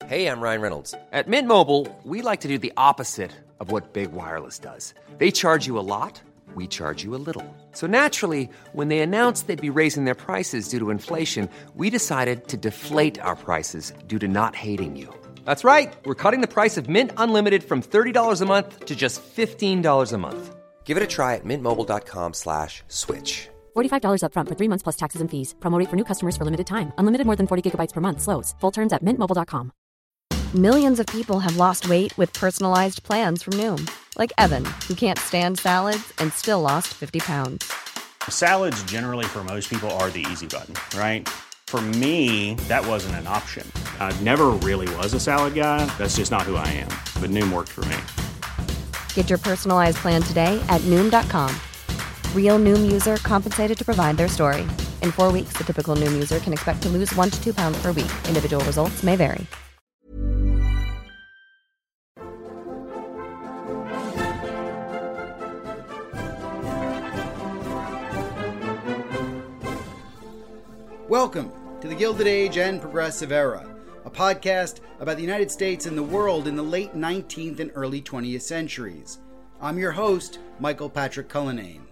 Hey, I'm Ryan Reynolds. At Mint Mobile, we like to do the opposite of what Big Wireless does. They charge you a lot, we charge you a little. So naturally, when they announced they'd be raising their prices due to inflation, we decided to deflate our prices due to not hating you. That's right. We're cutting the price of Mint Unlimited from $30 a month to just $15 a month. Give it a try at mintmobile.com/switch. $45 up front for 3 months plus taxes and fees. Promo rate for new customers for limited time. Unlimited more than 40 gigabytes per month. Slows full terms at mintmobile.com. Millions of people have lost weight with personalized plans from Noom. Like Evan, who can't stand salads and still lost 50 pounds. Salads generally for most people are the easy button, right? For me, that wasn't an option. I never really was a salad guy. That's just not who I am. But Noom worked for me. Get your personalized plan today at Noom.com. Real Noom user compensated to provide their story. In 4 weeks, the typical Noom user can expect to lose 1 to 2 pounds per week. Individual results may vary. Welcome to the Gilded Age and Progressive Era, a podcast about the United States and the world in the late 19th and early 20th centuries. I'm your host, Michael Patrick Cullinane.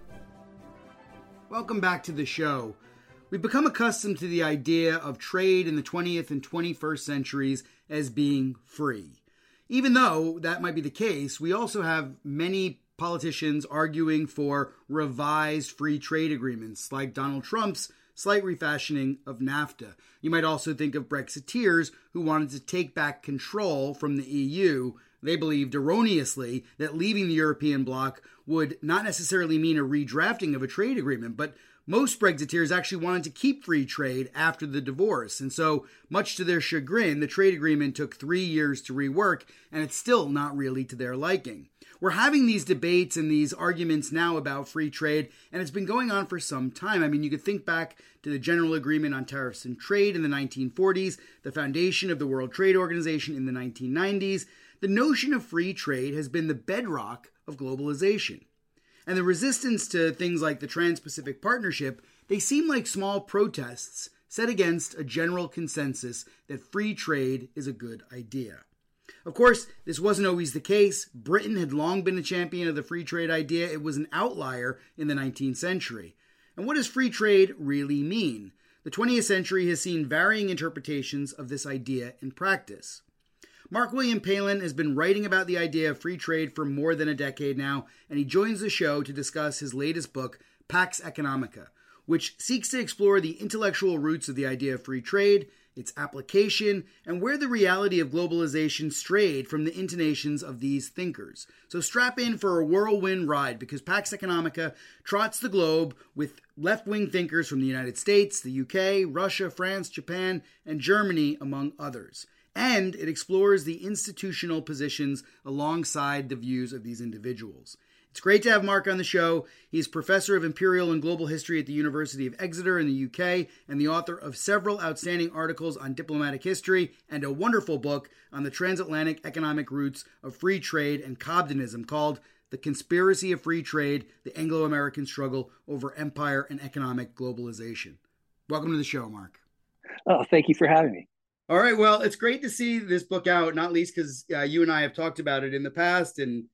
Welcome back to the show. We've become accustomed to the idea of trade in the 20th and 21st centuries as being free. Even though that might be the case, we also have many politicians arguing for revised free trade agreements, like Donald Trump's slight refashioning of NAFTA. You might also think of Brexiteers who wanted to take back control from the EU. They believed erroneously that leaving the European bloc would not necessarily mean a redrafting of a trade agreement, but most Brexiteers actually wanted to keep free trade after the divorce. And so, much to their chagrin, the trade agreement took 3 years to rework, and it's still not really to their liking. We're having these debates and these arguments now about free trade, and it's been going on for some time. I mean, you could think back to the General Agreement on Tariffs and Trade in the 1940s, the foundation of the World Trade Organization in the 1990s. The notion of free trade has been the bedrock of globalization. And the resistance to things like the Trans-Pacific Partnership, they seem like small protests set against a general consensus that free trade is a good idea. Of course, this wasn't always the case. Britain had long been a champion of the free trade idea. It was an outlier in the 19th century. And what does free trade really mean? The 20th century has seen varying interpretations of this idea in practice. Mark William Palin has been writing about the idea of free trade for more than a decade now, and he joins the show to discuss his latest book, Pax Economica, which seeks to explore the intellectual roots of the idea of free trade, its application, and where the reality of globalization strayed from the intonations of these thinkers. So strap in for a whirlwind ride, because Pax Economica trots the globe with left-wing thinkers from the United States, the UK, Russia, France, Japan, and Germany, among others. And it explores the institutional positions alongside the views of these individuals. It's great to have Mark on the show. He's professor of Imperial and Global History at the University of Exeter in the UK and the author of several outstanding articles on diplomatic history and a wonderful book on the transatlantic economic roots of free trade and Cobdenism called The Conspiracy of Free Trade, the Anglo-American Struggle Over Empire and Economic Globalization. Welcome to the show, Mark. Oh, thank you for having me. All right, well, it's great to see this book out, not least because you and I have talked about it in the past, and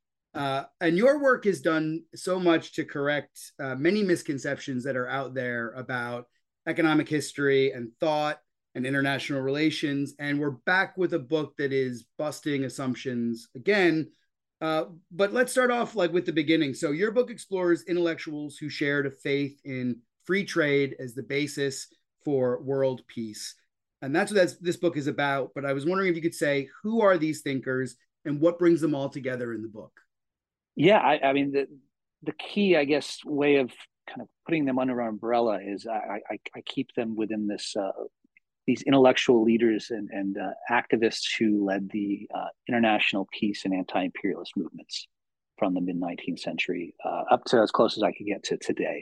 your work has done so much to correct many misconceptions that are out there about economic history and thought and international relations. And we're back with a book that is busting assumptions again. But let's start off with the beginning. So your book explores intellectuals who shared a faith in free trade as the basis for world peace. And that's what this book is about. But I was wondering if you could say, who are these thinkers and what brings them all together in the book? Yeah, I mean, the key, I guess, way of kind of putting them under our umbrella is I keep them within this these intellectual leaders and activists who led the international peace and anti-imperialist movements from the mid-19th century up to as close as I could get to today.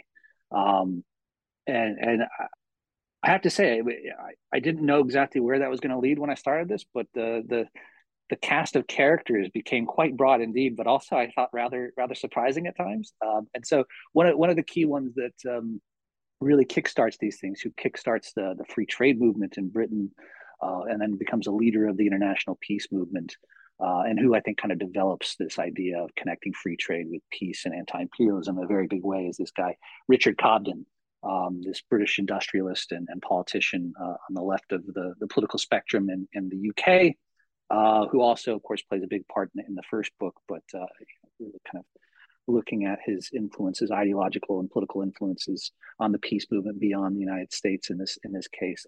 And I have to say, I didn't know exactly where that was going to lead when I started this, but the cast of characters became quite broad indeed, but also I thought rather surprising at times. And so one of the key ones that really kickstarts these things, who kickstarts the free trade movement in Britain, and then becomes a leader of the international peace movement, and who I think kind of develops this idea of connecting free trade with peace and anti-imperialism in a very big way is this guy, Richard Cobden, this British industrialist and politician on the left of the political spectrum in the UK, who also, of course, plays a big part in the first book, but really kind of looking at his influences, ideological and political influences on the peace movement beyond the United States in this case.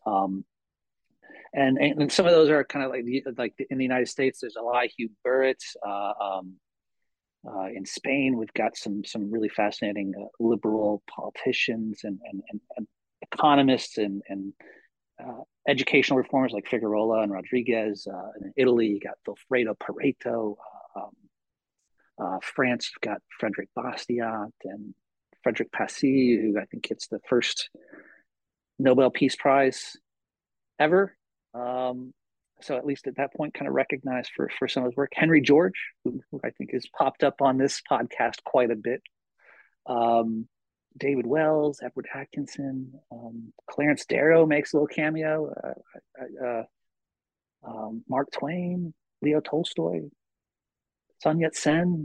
And some of those are kind of like in the United States, there's Elihu Burritt. In Spain, we've got some really fascinating liberal politicians and economists and educational reformers like Figueroa and Rodriguez. And in Italy, you got Vilfredo Pareto. France, you've got Frederick Bastiat and Frederick Passy, who I think gets the first Nobel Peace Prize ever. So at least at that point, kind of recognized for some of his work. Henry George, who I think has popped up on this podcast quite a bit. David Wells, Edward Atkinson, Clarence Darrow makes a little cameo. Mark Twain, Leo Tolstoy, Sun Yat-sen,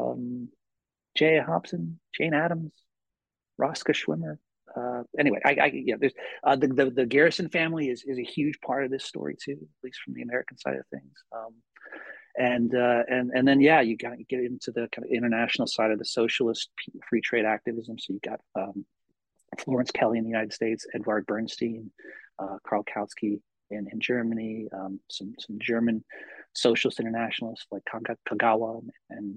J.A. Hobson, Jane Addams, Roscoe Schwimmer. Anyway, there's the Garrison family is a huge part of this story too, at least from the American side of things. And then you got to get into the kind of international side of the socialist free trade activism. So you got Florence Kelley in the United States, Edvard Bernstein, Karl Kautsky in Germany, some German socialist internationalists like Kagawa and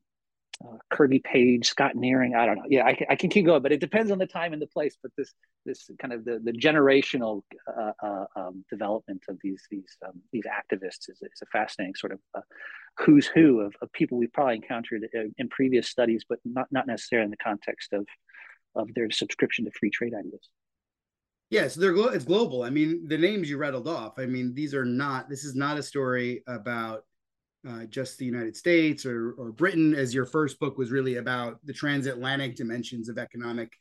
Kirby Page, Scott Nearing. I don't know. Yeah, I can keep going, but it depends on the time and the place. But this kind of the generational development of these activists is a fascinating sort of who's who of people we've probably encountered in previous studies, but not necessarily in the context of their subscription to free trade ideas. Yeah, so it's global. I mean, the names you rattled off. I mean, this is not a story about just the United States or Britain, as your first book was really about the transatlantic dimensions of economic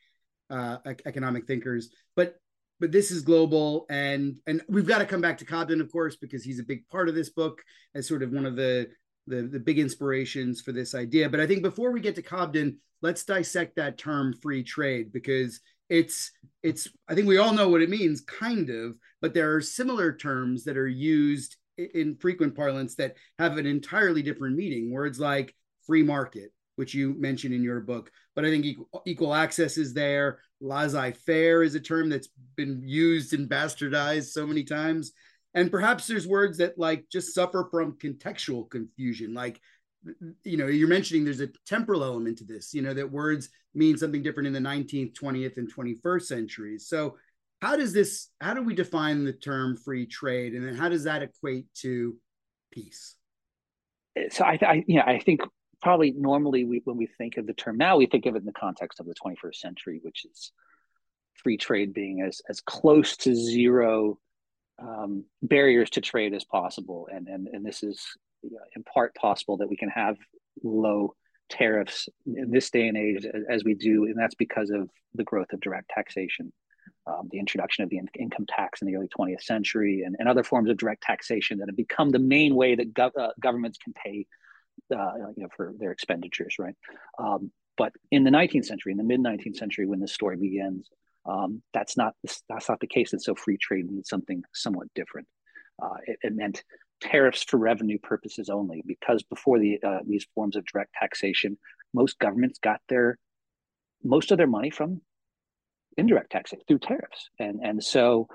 thinkers. But this is global, and we've got to come back to Cobden, of course, because he's a big part of this book as sort of one of the big inspirations for this idea. But I think before we get to Cobden, let's dissect that term free trade, because it's I think we all know what it means, kind of, but there are similar terms that are used in frequent parlance that have an entirely different meaning. Words like free market, which you mentioned in your book, but I think equal access is there. Laissez-faire is a term that's been used and bastardized so many times. And perhaps there's words that like just suffer from contextual confusion. Like, you're mentioning there's a temporal element to this, that words mean something different in the 19th, 20th, and 21st centuries. So how do we define the term free trade, and then how does that equate to peace? So I think probably normally when we think of the term now, we think of it in the context of the 21st century, which is free trade being as close to zero barriers to trade as possible, and this is in part possible that we can have low tariffs in this day and age as we do, and that's because of the growth of direct taxation. The introduction of the income tax in the early 20th century and other forms of direct taxation that have become the main way that governments can pay for their expenditures, right? But in the 19th century, in the mid-19th century, when this story begins, that's not the case. And so free trade means something somewhat different. It meant tariffs for revenue purposes only, because before these forms of direct taxation, most governments got most of their money from indirect taxation through tariffs, and so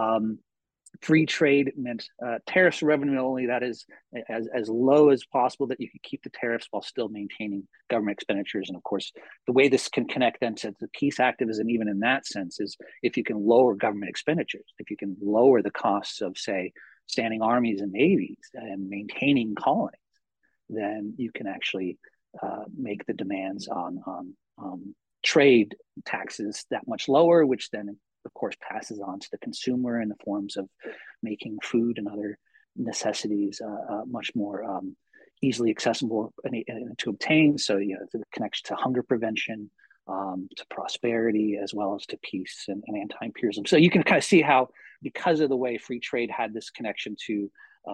free trade meant tariffs revenue only. That is as low as possible, that you can keep the tariffs while still maintaining government expenditures. And of course, the way this can connect them to the peace activism, even in that sense, is if you can lower government expenditures, if you can lower the costs of, say, standing armies and navies and maintaining colonies, then you can actually make the demands on trade taxes that much lower, which then of course passes on to the consumer in the forms of making food and other necessities much more easily accessible and to obtain. So the connection to hunger prevention, to prosperity, as well as to peace and anti-imperialism. So you can kind of see how because of the way free trade had this connection to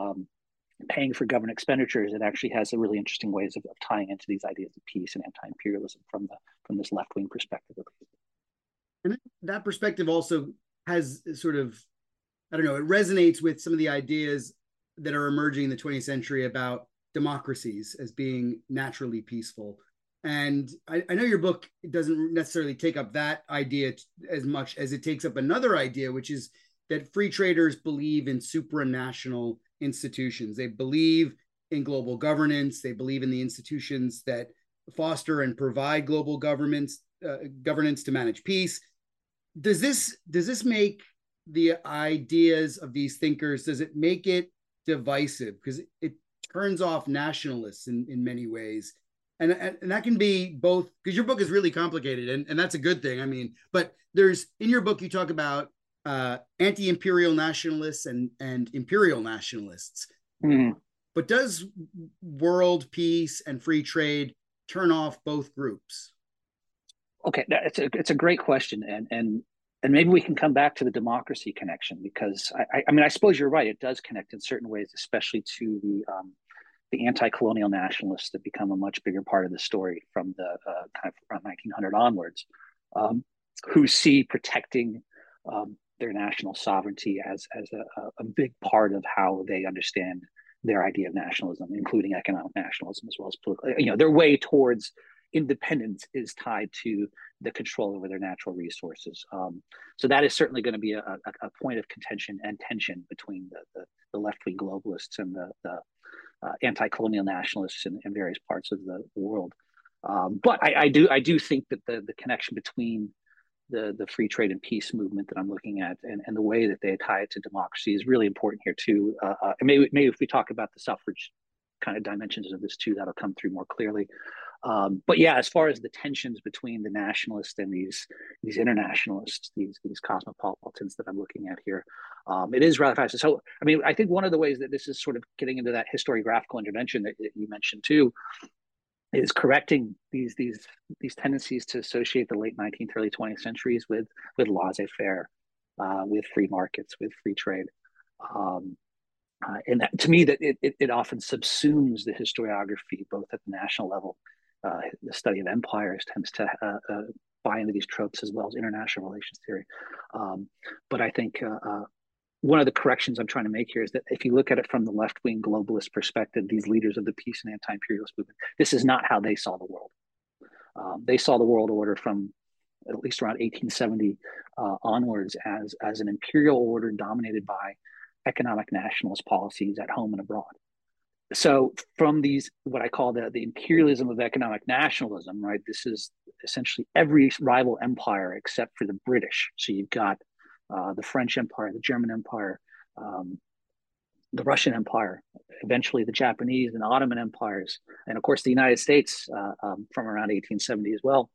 paying for government expenditures, it actually has a really interesting ways of tying into these ideas of peace and anti-imperialism from this left-wing perspective. And that perspective also has sort of, I don't know, it resonates with some of the ideas that are emerging in the 20th century about democracies as being naturally peaceful. And I know your book doesn't necessarily take up that idea as much as it takes up another idea, which is that free traders believe in supranational institutions. They believe in global governance. They believe in the institutions that foster and provide global governance to manage peace. Does this make the ideas of these thinkers, does it make it divisive? Because it turns off nationalists in many ways. And that can be both, because your book is really complicated, and that's a good thing. I mean, but there's, in your book, you talk about anti-imperial nationalists and imperial nationalists. Mm. But does world peace and free trade turn off both groups? Okay, it's a great question, and maybe we can come back to the democracy connection, because I mean, I suppose you're right. It does connect in certain ways, especially to the anti-colonial nationalists that become a much bigger part of the story from the kind of around 1900 onwards, who see protecting their national sovereignty as a big part of how they understand their idea of nationalism, including economic nationalism as well as political. You know, their way towards independence is tied to the control over their natural resources. So that is certainly going to be a point of contention and tension between the left-wing globalists and the anti-colonial nationalists in various parts of the world. But I do think that the connection between the free trade and peace movement that I'm looking at and the way that they tie it to democracy is really important here too. And maybe if we talk about the suffrage kind of dimensions of this too, that'll come through more clearly. But yeah, as far as the tensions between the nationalists and these internationalists, these cosmopolitans that I'm looking at here, it is rather fascinating. So, I mean, I think one of the ways that this is sort of getting into that historiographical intervention that you mentioned too, is correcting these tendencies to associate the late 19th, early 20th centuries with laissez-faire, with free markets, with free trade. And that, to me, that it often subsumes the historiography, both at the national level. The study of empires tends to buy into these tropes, as well as international relations theory. But I think one of the corrections I'm trying to make here is that if you look at it from the left-wing globalist perspective, these leaders of the peace and anti-imperialist movement, this is not how they saw the world. They saw the world order from at least around 1870 onwards as an imperial order dominated by economic nationalist policies at home and abroad. So from these, what I call the imperialism of economic nationalism, right? This is essentially every rival empire except for the British. So you've got the French Empire, the German Empire, the Russian Empire, eventually the Japanese and Ottoman empires, and of course the United States from around 1870 as well,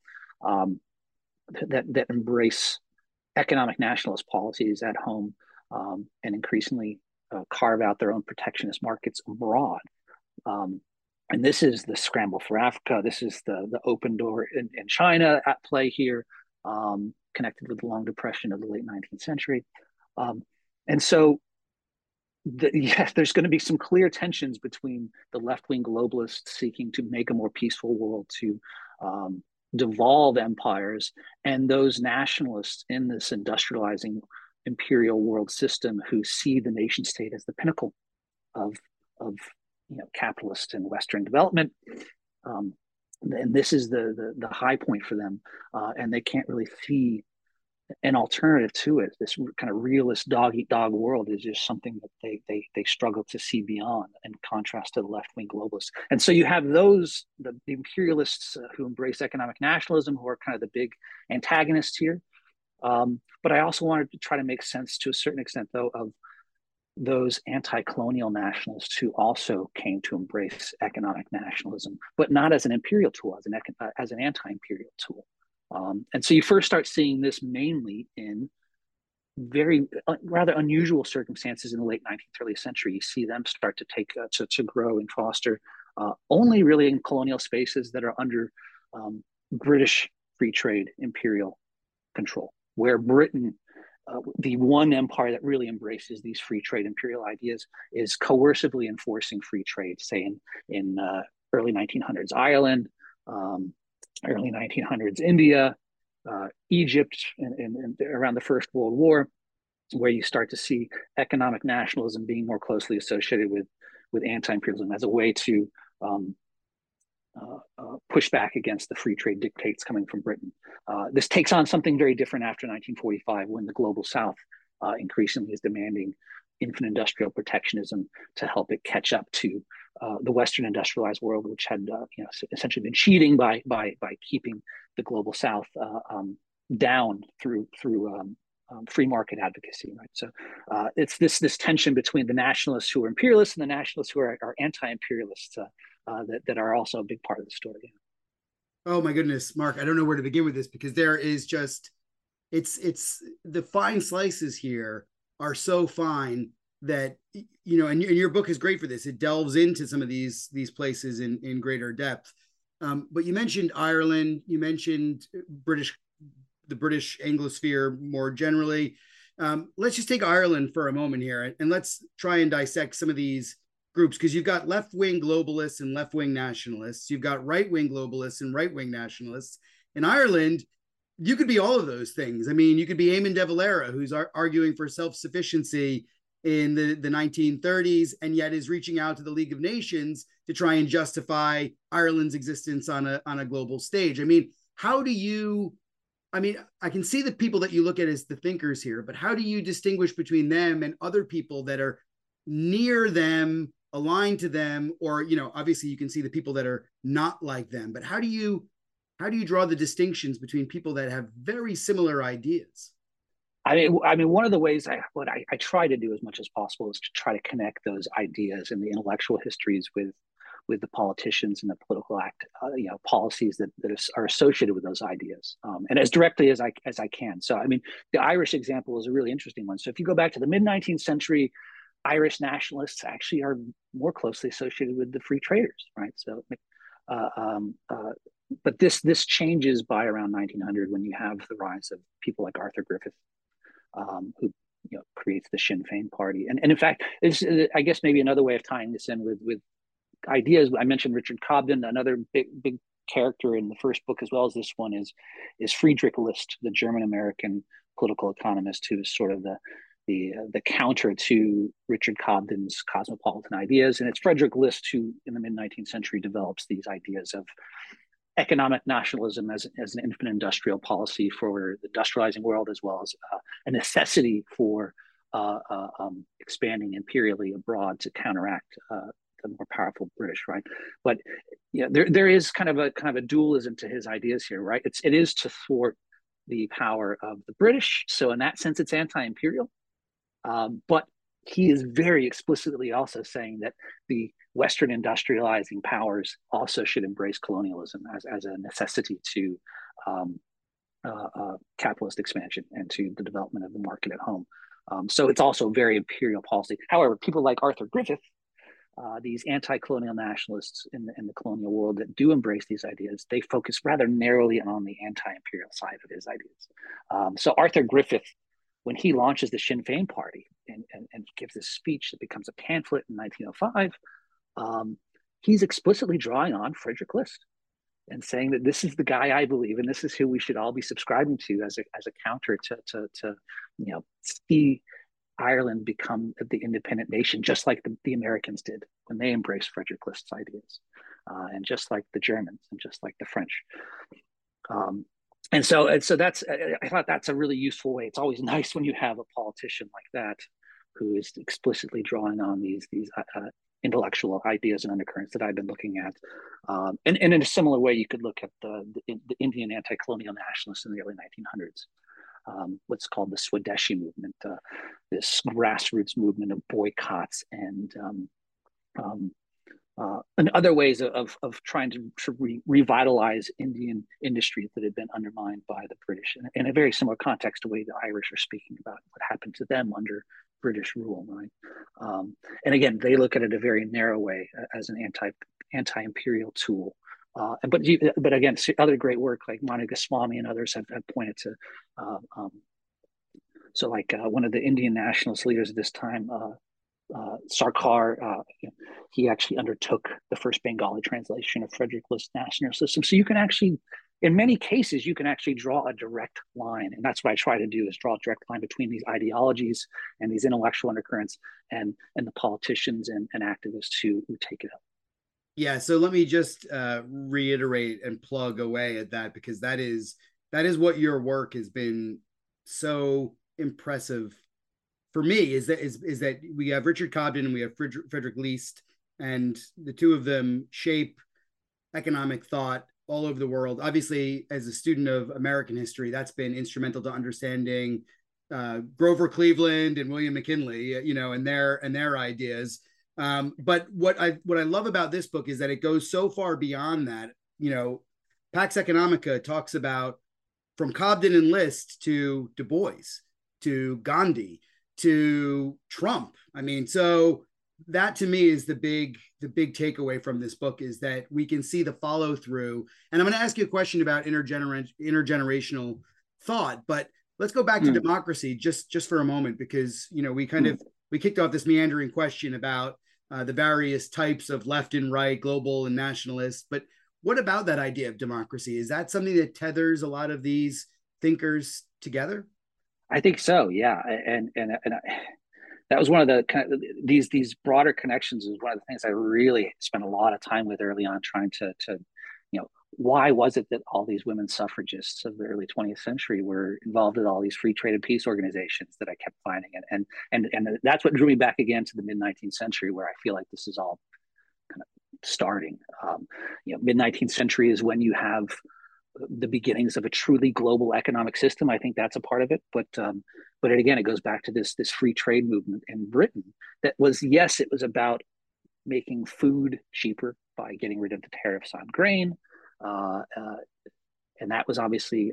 that embrace economic nationalist policies at home and increasingly carve out their own protectionist markets abroad. And this is the scramble for Africa. This is the open door in China at play here, connected with the long depression of the late 19th century. And so, yes, there's going to be some clear tensions between the left-wing globalists seeking to make a more peaceful world, to devolve empires, and those nationalists in this industrializing imperial world system who see the nation state as the pinnacle of capitalist and Western development. And this is the high point for them, and they can't really see an alternative to it. This kind of realist dog-eat-dog world is just something that they struggle to see beyond, in contrast to the left-wing globalists. And so you have the imperialists who embrace economic nationalism, who are kind of the big antagonists here. But I also wanted to try to make sense, to a certain extent, though, of those anti-colonial nationalists who also came to embrace economic nationalism, but not as an imperial tool, as an anti-imperial tool. And so you first start seeing this mainly in very rather unusual circumstances in the late 19th, early century. You see them start to take to grow and foster only really in colonial spaces that are under British free trade imperial control, where Britain the one empire that really embraces these free trade imperial ideas is coercively enforcing free trade, say in early 1900s Ireland, early 1900s India, Egypt, and around the First World War, where you start to see economic nationalism being more closely associated with anti-imperialism as a way to push back against the free trade dictates coming from Britain. This takes on something very different after 1945, when the global South increasingly is demanding infant industrial protectionism to help it catch up to the Western industrialized world, which had essentially been cheating by keeping the global South down through free market advocacy, right? So it's this tension between the nationalists who are imperialists and the nationalists who are anti-imperialists that are also a big part of the story. Oh my goodness, Mark, I don't know where to begin with this, because there is just it's the fine slices here are so fine that, and your book is great for this. It delves into some of these places in greater depth. But you mentioned Ireland, you mentioned the British Anglosphere more generally. Let's just take Ireland for a moment here, and let's try and dissect some of these groups, because you've got left-wing globalists and left-wing nationalists. You've got right-wing globalists and right-wing nationalists. In Ireland, you could be all of those things. I mean, you could be Eamon de Valera, who's arguing for self-sufficiency in the 1930s, and yet is reaching out to the League of Nations to try and justify Ireland's existence on a global stage. I mean, I can see the people that you look at as the thinkers here, but how do you distinguish between them and other people that are near them, aligned to them, or, obviously you can see the people that are not like them, but how do you draw the distinctions between people that have very similar ideas? I mean, one of the ways I try to do as much as possible is to try to connect those ideas and the intellectual histories with the politicians and the political policies that are associated with those ideas, and as directly as I can. So, I mean, the Irish example is a really interesting one. So if you go back to the mid-19th century, Irish nationalists actually are more closely associated with the free traders, right? So, but this changes by around 1900, when you have the rise of people like Arthur Griffith, who creates the Sinn Féin party, and in fact, I guess maybe another way of tying this in with ideas. I mentioned Richard Cobden. Another big character in the first book, as well as this one, is Friedrich List, the German American political economist, who is sort of the counter to Richard Cobden's cosmopolitan ideas. And it's Friedrich List who, in the mid-19th century, develops these ideas of economic nationalism as an infant industrial policy for the industrializing world, as well as a necessity for expanding imperially abroad to counteract the more powerful British, right? But there is kind of a dualism to his ideas here, right? It is to thwart the power of the British. So in that sense, it's anti-imperial. But he is very explicitly also saying that the Western industrializing powers also should embrace colonialism as a necessity to capitalist expansion and to the development of the market at home. So it's also very imperial policy. However, people like Arthur Griffith, these anti-colonial nationalists in the colonial world that do embrace these ideas, they focus rather narrowly on the anti-imperial side of his ideas. So Arthur Griffith, when he launches the Sinn Féin party and gives this speech that becomes a pamphlet in 1905, he's explicitly drawing on Friedrich List and saying that this is the guy I believe, and this is who we should all be subscribing to as a counter to see Ireland become the independent nation, just like the Americans did when they embraced Friedrich List's ideas, and just like the Germans and just like the French. And so that's, I thought that's a really useful way. It's always nice when you have a politician like that who is explicitly drawing on these intellectual ideas and undercurrents that I've been looking at. And in a similar way, you could look at the Indian anti-colonial nationalists in the early 1900s, what's called the Swadeshi movement, this grassroots movement of boycotts and other ways of trying to revitalize Indian industries that had been undermined by the British, in a very similar context to the way the Irish are speaking about what happened to them under British rule, right? And again, they look at it a very narrow way, as an anti-imperial tool. But again, other great work like Manu Goswami and others have pointed to So like one of the Indian nationalist leaders at this time, Sarkar, he actually undertook the first Bengali translation of Frederick List's National System. So you can actually, in many cases, you can actually draw a direct line. And that's what I try to do, is draw a direct line between these ideologies and these intellectual undercurrents and the politicians and activists who take it up. Yeah, so let me just reiterate and plug away at that, because that is what your work has been so impressive for me, is that we have Richard Cobden and we have Frederick List, and the two of them shape economic thought all over the world. Obviously, as a student of American history, that's been instrumental to understanding Grover Cleveland and William McKinley, and their ideas. But what I love about this book is that it goes so far beyond that. Pax Economica talks about, from Cobden and List to Du Bois, to Gandhi, to Trump. I mean, so that to me is the big takeaway from this book, is that we can see the follow through. And I'm going to ask you a question about intergenerational thought, but let's go back to democracy just for a moment, because we kicked off this meandering question about the various types of left and right, global and nationalist. But what about that idea of democracy? Is that something that tethers a lot of these thinkers together? I think so, yeah. And that was one of the kind of these broader connections is one of the things I really spent a lot of time with early on, trying to why was it that all these women suffragists of the early 20th century were involved in all these free trade and peace organizations that I kept finding, and that's what drew me back again to the mid 19th century, where I feel like this is all kind of starting. Mid 19th century is when you have the beginnings of a truly global economic system. I think that's a part of it, but it goes back to this free trade movement in Britain that was, yes, it was about making food cheaper by getting rid of the tariffs on grain, and that was obviously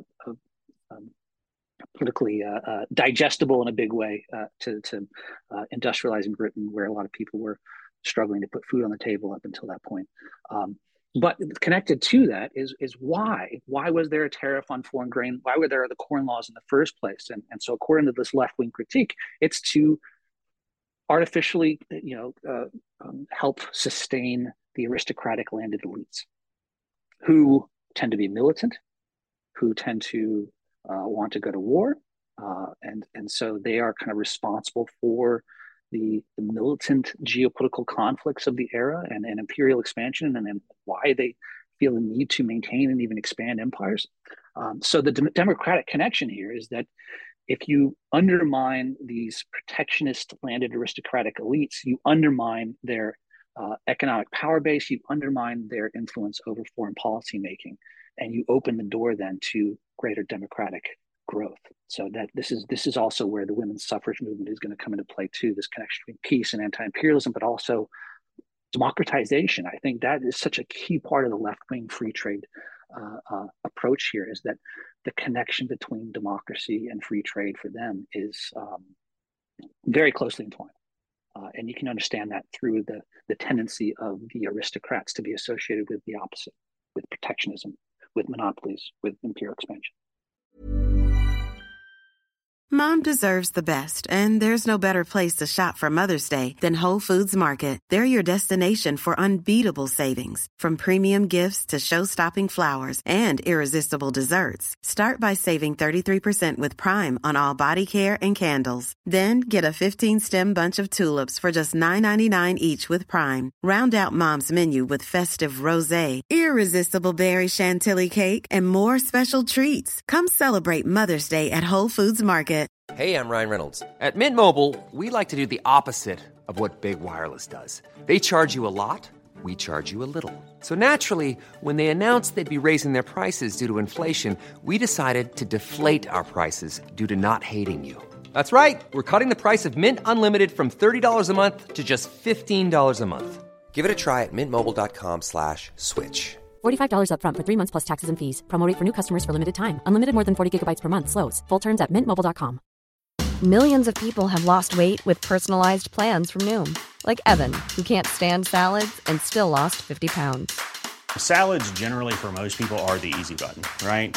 politically digestible in a big way to industrializing Britain, where a lot of people were struggling to put food on the table up until that point. But connected to that is why was there a tariff on foreign grain? Why were there the corn laws in the first place? And so according to this left-wing critique, it's to artificially help sustain the aristocratic landed elites, who tend to be militant, who tend to want to go to war, and so they are kind of responsible for the militant geopolitical conflicts of the era and imperial expansion, and why they feel the need to maintain and even expand empires. So the democratic connection here is that if you undermine these protectionist landed aristocratic elites, you undermine their economic power base, you undermine their influence over foreign policy making, and you open the door then to greater democratic growth. So that this is also where the women's suffrage movement is going to come into play too, this connection between peace and anti-imperialism, but also democratization. I think that is such a key part of the left-wing free trade approach here, is that the connection between democracy and free trade for them is very closely entwined. And you can understand that through the tendency of the aristocrats to be associated with the opposite, with protectionism, with monopolies, with imperial expansion. Mom deserves the best, and there's no better place to shop for Mother's Day than Whole Foods Market. They're your destination for unbeatable savings, from premium gifts to show-stopping flowers and irresistible desserts. Start by saving 33% with Prime on all body care and candles. Then get a 15-stem bunch of tulips for just $9.99 each with Prime. Round out Mom's menu with festive rosé, irresistible berry chantilly cake, and more special treats. Come celebrate Mother's Day at Whole Foods Market. Hey, I'm Ryan Reynolds. At Mint Mobile, we like to do the opposite of what Big Wireless does. They charge you a lot, we charge you a little. So naturally, when they announced they'd be raising their prices due to inflation, we decided to deflate our prices due to not hating you. That's right. We're cutting the price of Mint Unlimited from $30 a month to just $15 a month. Give it a try at mintmobile.com/switch. $45 up front for 3 months plus taxes and fees. Promo rate for new customers for limited time. Unlimited more than 40 gigabytes per month. Slows full terms at mintmobile.com. Millions of people have lost weight with personalized plans from Noom. Like Evan, who can't stand salads and still lost 50 pounds. Salads generally for most people are the easy button, right?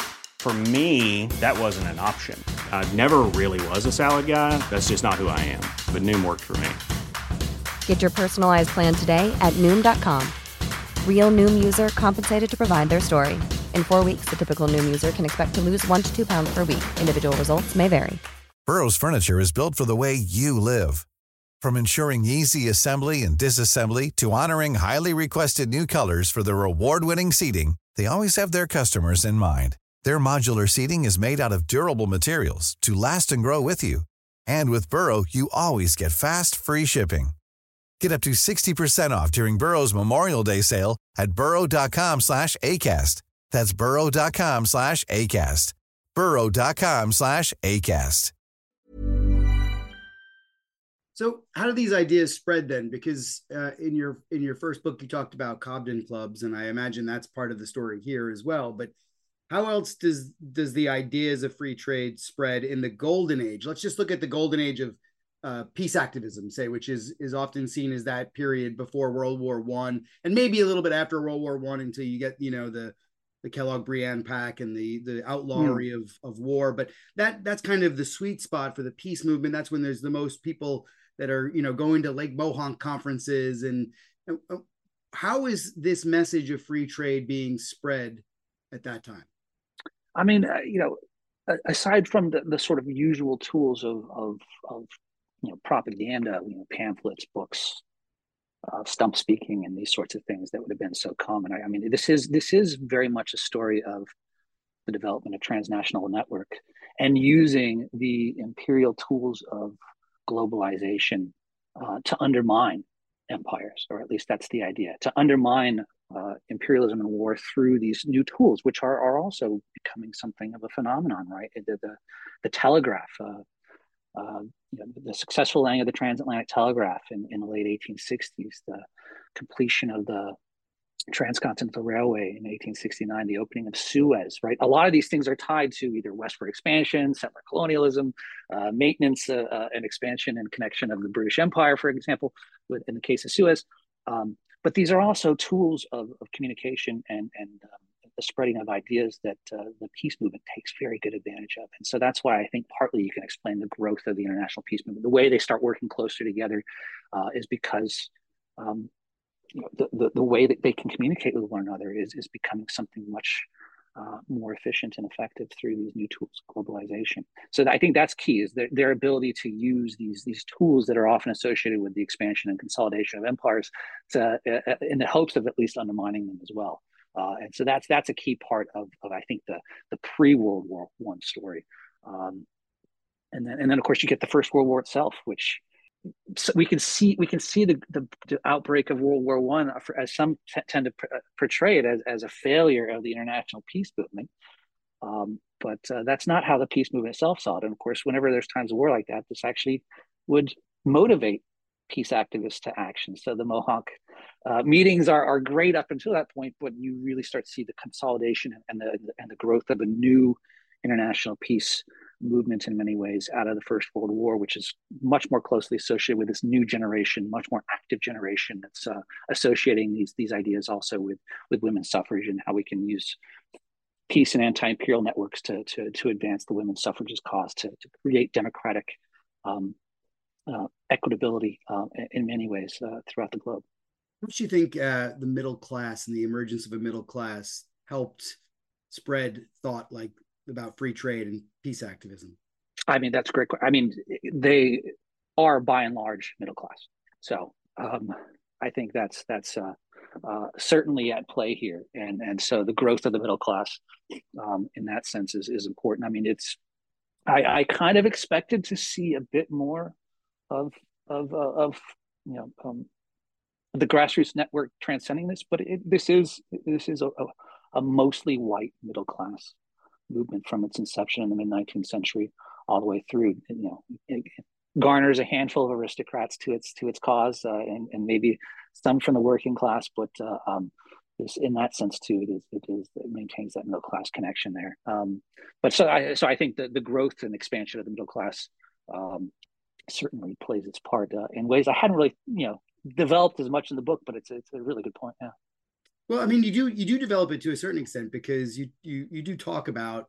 For me, that wasn't an option. I never really was a salad guy. That's just not who I am. But Noom worked for me. Get your personalized plan today at Noom.com. Real Noom user compensated to provide their story. In 4 weeks, the typical Noom user can expect to lose 1 to 2 pounds per week. Individual results may vary. Burrow's furniture is built for the way you live. From ensuring easy assembly and disassembly to honoring highly requested new colors for their award-winning seating, they always have their customers in mind. Their modular seating is made out of durable materials to last and grow with you. And with Burrow, you always get fast, free shipping. Get up to 60% off during Burrow's Memorial Day sale at burrow.com/ACAST. That's burrow.com/ACAST. burrow.com/ACAST. So how do these ideas spread then? Because in your first book, you talked about Cobden clubs, and I imagine that's part of the story here as well. But how else does the ideas of free trade spread in the golden age? Let's just look at the golden age of peace activism, say, which is often seen as that period before World War I, and maybe a little bit after World War I until you get, the Kellogg-Briand Pact and the outlawry of war. But that's kind of the sweet spot for the peace movement. That's when there's the most people that are, going to Lake Mohonk conferences. And how is this message of free trade being spread at that time? I mean, aside from the sort of usual tools of propaganda, pamphlets, books, stump speaking, and these sorts of things that would have been so common. I mean, this is very much a story of the development of transnational network and using the imperial tools of globalization to undermine empires, or at least that's the idea, to undermine imperialism and war through these new tools, which are also becoming something of a phenomenon, right? The telegraph, the successful laying of the transatlantic telegraph in the late 1860s, the completion of the transcontinental railway in 1869, the opening of Suez, right? A lot of these things are tied to either westward expansion, settler colonialism, maintenance and expansion and connection of the British Empire, for example, in the case of Suez. But these are also tools of communication and the spreading of ideas that the peace movement takes very good advantage of. And so that's why I think partly you can explain the growth of the international peace movement. The way they start working closer together is because the way that they can communicate with one another is becoming something much more efficient and effective through these new tools of globalization. So I think that's key, is their ability to use these tools that are often associated with the expansion and consolidation of empires in the hopes of at least undermining them as well. And so that's a key part of I think the pre-World War I story. And then of course you get the First World War itself, which we can see the outbreak of World War I as some tend to portray it as a failure of the international peace movement. But that's not how the peace movement itself saw it. And of course, whenever there's times of war like that, this actually would motivate peace activists to action. So the Mohonk meetings are great up until that point, but you really start to see the consolidation and the growth of a new international peace movement in many ways out of the First World War, which is much more closely associated with this new generation, much more active generation that's associating these ideas also with women's suffrage and how we can use peace and anti-imperial networks to advance the women's suffrage's cause, to create democratic equitability in many ways throughout the globe. How do you think the middle class and the emergence of a middle class helped spread thought like about free trade and peace activism? I mean, that's great. I mean, they are by and large middle class. So I think that's certainly at play here. And so the growth of the middle class in that sense is important. I mean, I kind of expected to see a bit more of the grassroots network transcending this, but this is a mostly white middle class movement from its inception in the mid-19th century all the way through. It garners a handful of aristocrats to its cause, and maybe some from the working class, but in that sense too, it maintains that middle class connection there. But so I think that the growth and expansion of the middle class certainly plays its part in ways I hadn't really developed as much in the book, but it's a really good point. Yeah. Well, I mean, you do develop it to a certain extent, because you do talk about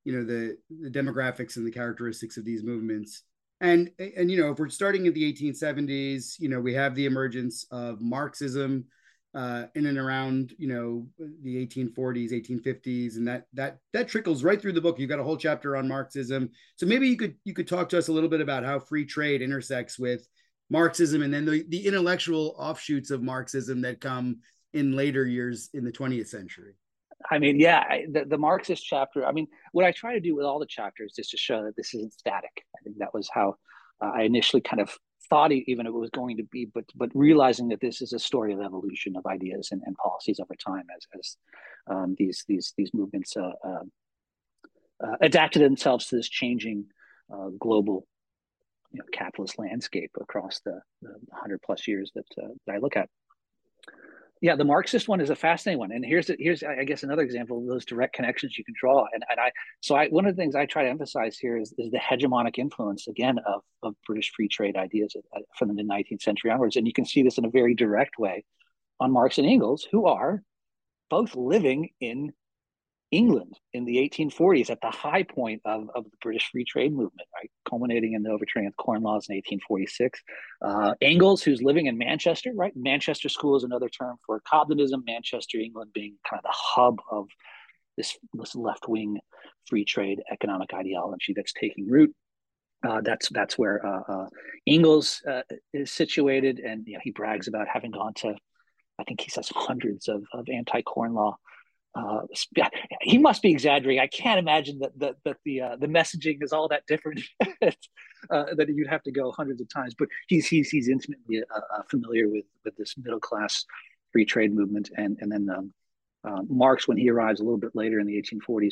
the demographics and the characteristics of these movements. And if we're starting in the 1870s, we have the emergence of Marxism in and around the 1840s, 1850s, and that trickles right through the book. You've got a whole chapter on Marxism. So maybe you could talk to us a little bit about how free trade intersects with Marxism, and then the intellectual offshoots of Marxism that come in later years in the 20th century. I mean, the Marxist chapter, I mean, what I try to do with all the chapters is to show that this isn't static. I think that was how I initially kind of thought even it was going to be, but realizing that this is a story of evolution of ideas and policies over time as these movements adapted themselves to this changing global capitalist landscape across the 100 plus years that I look at. Yeah, the Marxist one is a fascinating one, and here's I guess another example of those direct connections you can draw. And one of the things I try to emphasize here is the hegemonic influence again of British free trade ideas from the mid 19th century onwards, and you can see this in a very direct way on Marx and Engels, who are both living in England in the 1840s at the high point of the British free trade movement, right, culminating in the overturning of the Corn Laws in 1846. Engels, who's living in Manchester, right? Manchester School is another term for Cobdenism, Manchester, England being kind of the hub of this left-wing free trade economic ideology that's taking root. That's where Engels is situated, and he brags about having gone to, I think he says, hundreds of anti-Corn Law. He must be exaggerating. I can't imagine that the messaging is all that different that you'd have to go hundreds of times. But he's intimately familiar with this middle class free trade movement, and then Marx, when he arrives a little bit later in the 1840s,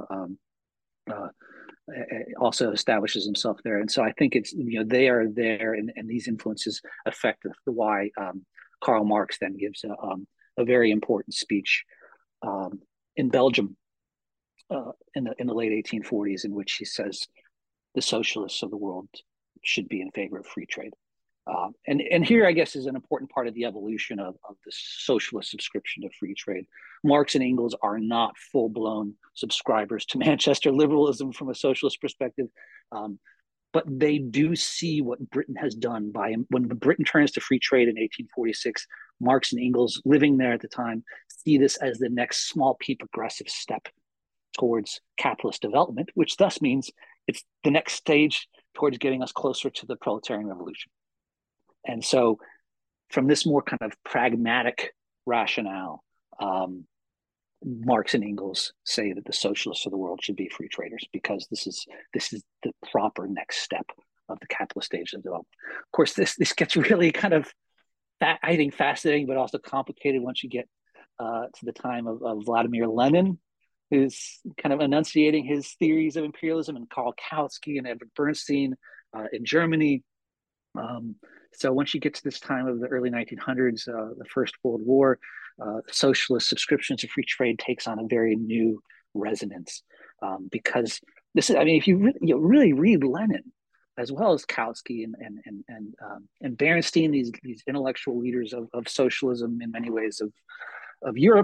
also establishes himself there. And so I think it's they are there, and these influences affect why Karl Marx then gives a very important speech in Belgium in the late 1840s, in which he says the socialists of the world should be in favor of free trade. And here, I guess, is an important part of the evolution of the socialist subscription to free trade. Marx and Engels are not full-blown subscribers to Manchester liberalism from a socialist perspective, but they do see what Britain has done when Britain turns to free trade in 1846. Marx and Engels, living there at the time, see this as the next small p progressive step towards capitalist development, which thus means it's the next stage towards getting us closer to the proletarian revolution. And so from this more kind of pragmatic rationale, Marx and Engels say that the socialists of the world should be free traders, because this is the proper next step of the capitalist stage of development. Of course, this gets really kind of, I think, fascinating, but also complicated once you get to the time of Vladimir Lenin, who's kind of enunciating his theories of imperialism, and Karl Kautsky and Edward Bernstein in Germany. So once you get to this time of the early 1900s, the First World War, socialist subscription to free trade takes on a very new resonance, because this is, I mean, if you really read Lenin, as well as Kautsky and Bernstein, these intellectual leaders of socialism in many ways of Europe,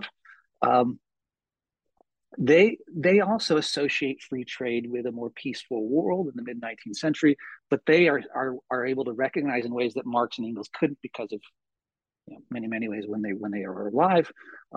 they also associate free trade with a more peaceful world in the mid 19th century, but they are able to recognize in ways that Marx and Engels couldn't, because of many ways when they are alive,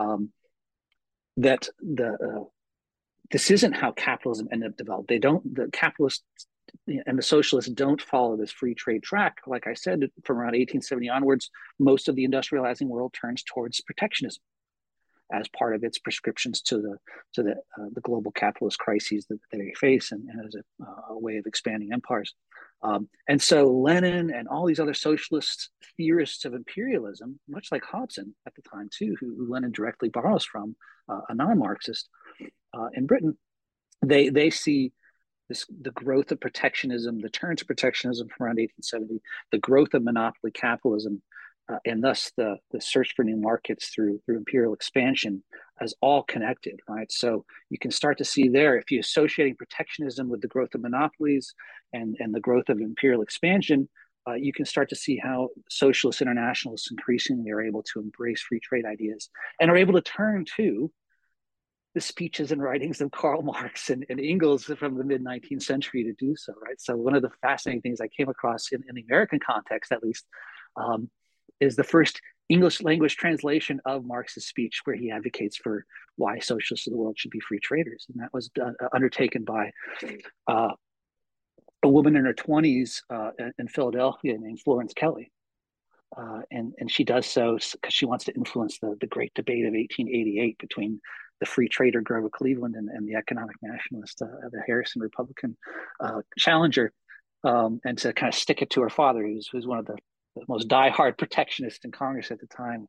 that this isn't how capitalism ended up developed. The capitalists and the socialists don't follow this free trade track. Like I said, from around 1870 onwards, most of the industrializing world turns towards protectionism as part of its prescriptions to the global capitalist crises that they face, and as a way of expanding empires. And so Lenin and all these other socialist theorists of imperialism, much like Hobson at the time too, who Lenin directly borrows from, a non-Marxist in Britain, they see the growth of protectionism, the turn to protectionism from around 1870, the growth of monopoly capitalism, and thus the search for new markets through imperial expansion as all connected, right? So you can start to see there, if you're associating protectionism with the growth of monopolies and the growth of imperial expansion, you can start to see how socialist internationalists increasingly are able to embrace free trade ideas and are able to turn to the speeches and writings of Karl Marx and Engels from the mid-19th century to do so, right? So one of the fascinating things I came across in the American context, at least, is the first English language translation of Marx's speech, where he advocates for why socialists of the world should be free traders. And that was undertaken by a woman in her 20s in Philadelphia named Florence Kelley. And she does so because she wants to influence the great debate of 1888 between the free trader Grover Cleveland and the economic nationalist, the Harrison Republican challenger, and to kind of stick it to her father, who's one of the most diehard protectionists in Congress at the time,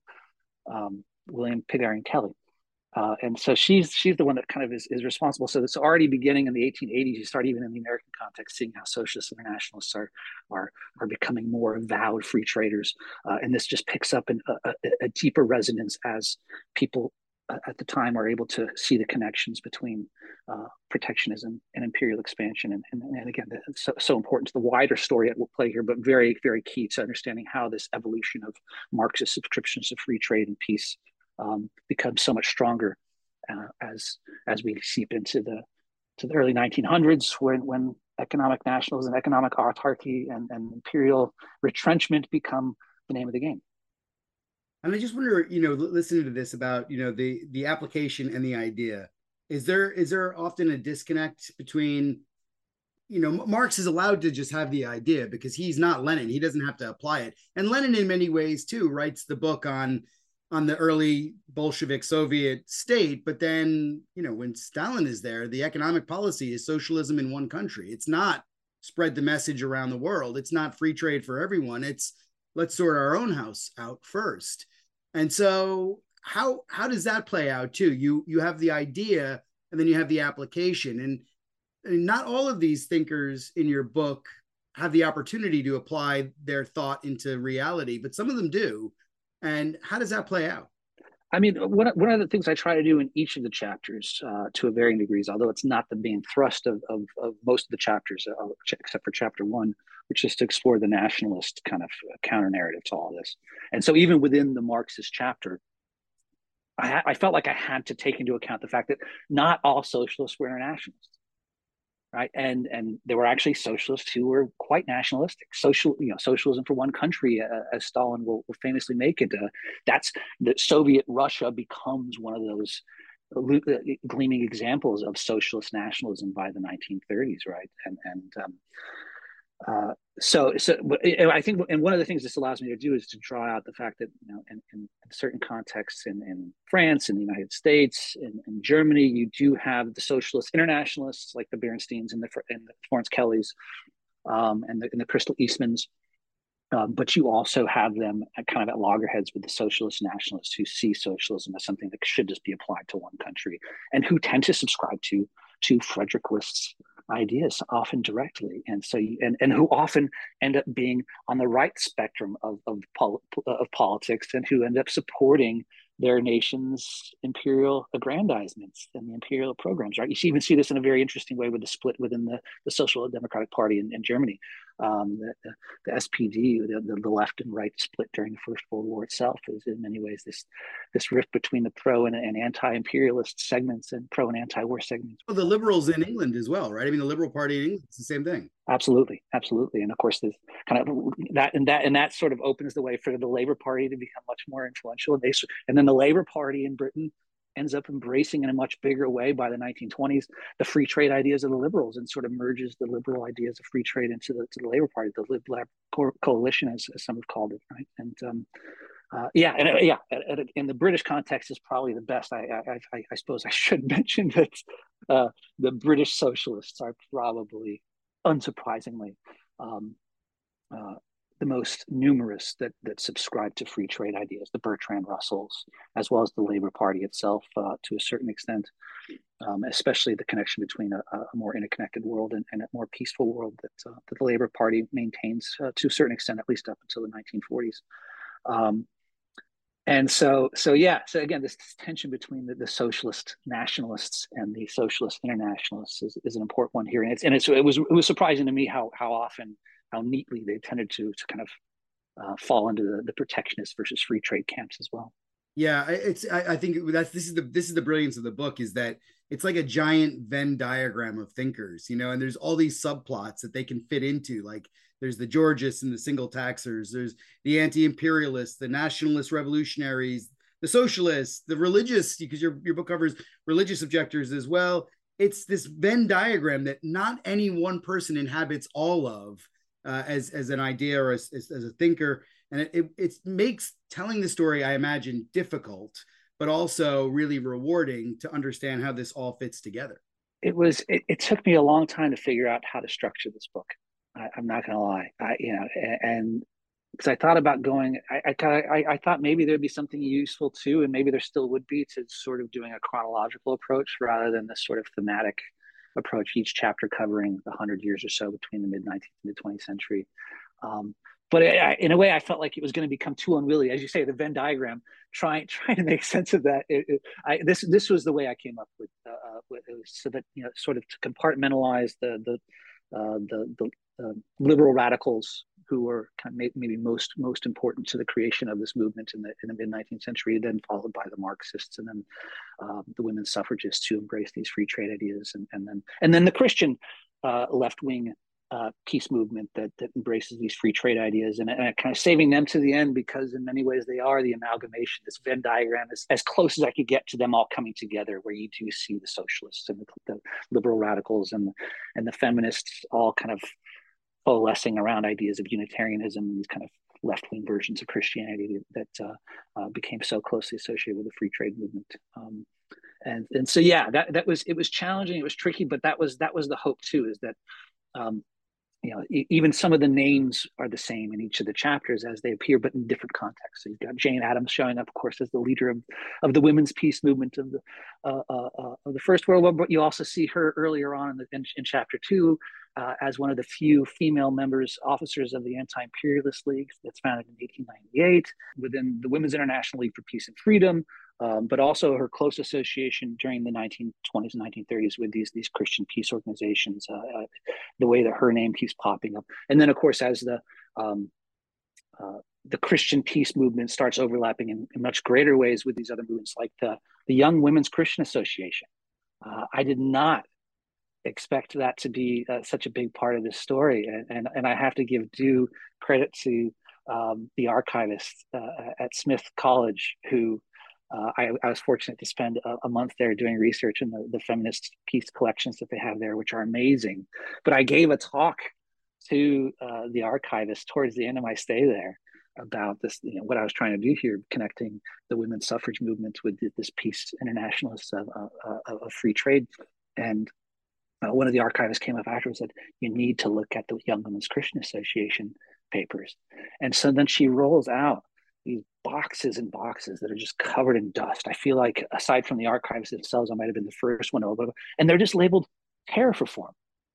William Pickering Kelley. And so she's the one that kind of is responsible. So it's already beginning in the 1880s. You start even in the American context seeing how socialist internationalists are becoming more avowed free traders, and this just picks up in a deeper resonance as people at the time are able to see the connections between protectionism and imperial expansion. And again, it's so important to the wider story at play here, but very, very key to understanding how this evolution of Marxist subscriptions to free trade and peace becomes so much stronger as we seep into the early 1900s, when economic nationalism, economic autarky, and imperial retrenchment become the name of the game. And I just wonder, listening to this about, the application and the idea, is there often a disconnect between, Marx is allowed to just have the idea because he's not Lenin. He doesn't have to apply it. And Lenin, in many ways, too, writes the book on the early Bolshevik Soviet state. But then, when Stalin is there, the economic policy is socialism in one country. It's not spread the message around the world. It's not free trade for everyone. It's let's sort our own house out first. And so how does that play out too? You have the idea and then you have the application. And not all of these thinkers in your book have the opportunity to apply their thought into reality, but some of them do. And how does that play out? I mean, one of the things I try to do in each of the chapters, to a varying degrees, although it's not the main thrust of most of the chapters, except for chapter 1, which is to explore the nationalist kind of counter narrative to all this. And so even within the Marxist chapter, I felt like I had to take into account the fact that not all socialists were internationalists. Right. And there were actually socialists who were quite nationalistic. Socialism for one country, as Stalin will famously make it. That's the Soviet Russia becomes one of those gleaming examples of socialist nationalism by the 1930s. Right. So I think, and one of the things this allows me to do is to draw out the fact that, in certain contexts in France, in the United States, in Germany, you do have the socialist internationalists like the Bernsteins and the Florence Kellys, and the Crystal Eastmans. But you also have them kind of at loggerheads with the socialist nationalists who see socialism as something that should just be applied to one country, and who tend to subscribe to Frederick List's ideas often directly, and so and who often end up being on the right spectrum of politics, and who end up supporting their nation's imperial aggrandizements and the imperial programs. Right, you even see this in a very interesting way with the split within the Social Democratic Party in Germany. The SPD, the left and right split during the First World War itself, is in many ways this rift between the pro and anti-imperialist segments and pro and anti-war segments. Well, the liberals in England as well, right? I mean, the Liberal Party in England, it's the same thing. Absolutely. And of course, there's kind of that sort of opens the way for the Labour Party to become much more influential. And then the Labour Party in Britain ends up embracing in a much bigger way by the 1920s the free trade ideas of the liberals, and sort of merges the liberal ideas of free trade into the Labour Party, the Lib Lab coalition, as some have called it, right? And in the British context is probably the best. I suppose I should mention that the British socialists are probably, unsurprisingly, the most numerous that subscribe to free trade ideas, the Bertrand Russells, as well as the Labour Party itself, to a certain extent, especially the connection between a more interconnected world and a more peaceful world that the Labour Party maintains to a certain extent, at least up until the 1940s. And so again, this tension between the socialist nationalists and the socialist internationalists is an important one here. And it was surprising to me how neatly they tended to kind of fall into the protectionist versus free trade camps as well. Yeah, I think this is the brilliance of the book, is that it's like a giant Venn diagram of thinkers, and there's all these subplots that they can fit into. Like there's the Georgists and the single taxers, there's the anti-imperialists, the nationalist revolutionaries, the socialists, the religious, because your book covers religious objectors as well. It's this Venn diagram that not any one person inhabits all of, as an idea or as a thinker. And it makes telling the story, I imagine, difficult, but also really rewarding to understand how this all fits together. It took me a long time to figure out how to structure this book. I'm not going to lie. And because I thought about going, I thought maybe there'd be something useful too, and maybe there still would be, to sort of doing a chronological approach rather than this sort of thematic approach, each chapter covering the 100 years or so between the mid-19th and mid-20th century. But in a way, I felt like it was going to become too unwieldy, as you say, the Venn diagram, trying to make sense of that. This was the way I came up with so that, sort of to compartmentalize the liberal radicals who were kind of maybe most important to the creation of this movement in the mid-19th century, then followed by the Marxists, and then the women's suffragists who embraced these free trade ideas, and then the Christian left-wing peace movement that embraces these free trade ideas, and kind of saving them to the end, because in many ways they are the amalgamation. This Venn diagram is as close as I could get to them all coming together, where you do see the socialists and the liberal radicals and the feminists all kind of coalescing around ideas of Unitarianism and these kind of left-wing versions of Christianity that became so closely associated with the free trade movement. And so, yeah, it was challenging, it was tricky, but that was the hope too, is that even some of the names are the same in each of the chapters as they appear, but in different contexts. So you've got Jane Addams showing up, of course, as the leader of the women's peace movement of the First World War, but you also see her earlier on in chapter 2 as one of the few female officers of the Anti-Imperialist League that's founded in 1898 within the Women's International League for Peace and Freedom. But also her close association during the 1920s and 1930s with these Christian peace organizations, the way that her name keeps popping up. And then, of course, as the Christian peace movement starts overlapping in much greater ways with these other movements, like the Young Women's Christian Association. I did not expect that to be such a big part of this story. And I have to give due credit to the archivist at Smith College, who I was fortunate to spend a month there doing research in the feminist peace collections that they have there, which are amazing. But I gave a talk to the archivist towards the end of my stay there about this, what I was trying to do here, connecting the women's suffrage movement with this peace internationalists of free trade. And one of the archivists came up afterwards and said, you need to look at the Young Women's Christian Association papers. And so then she rolls out these boxes and boxes that are just covered in dust. I feel like, aside from the archives themselves, I might have been the first one over, and they're just labeled tariff reform.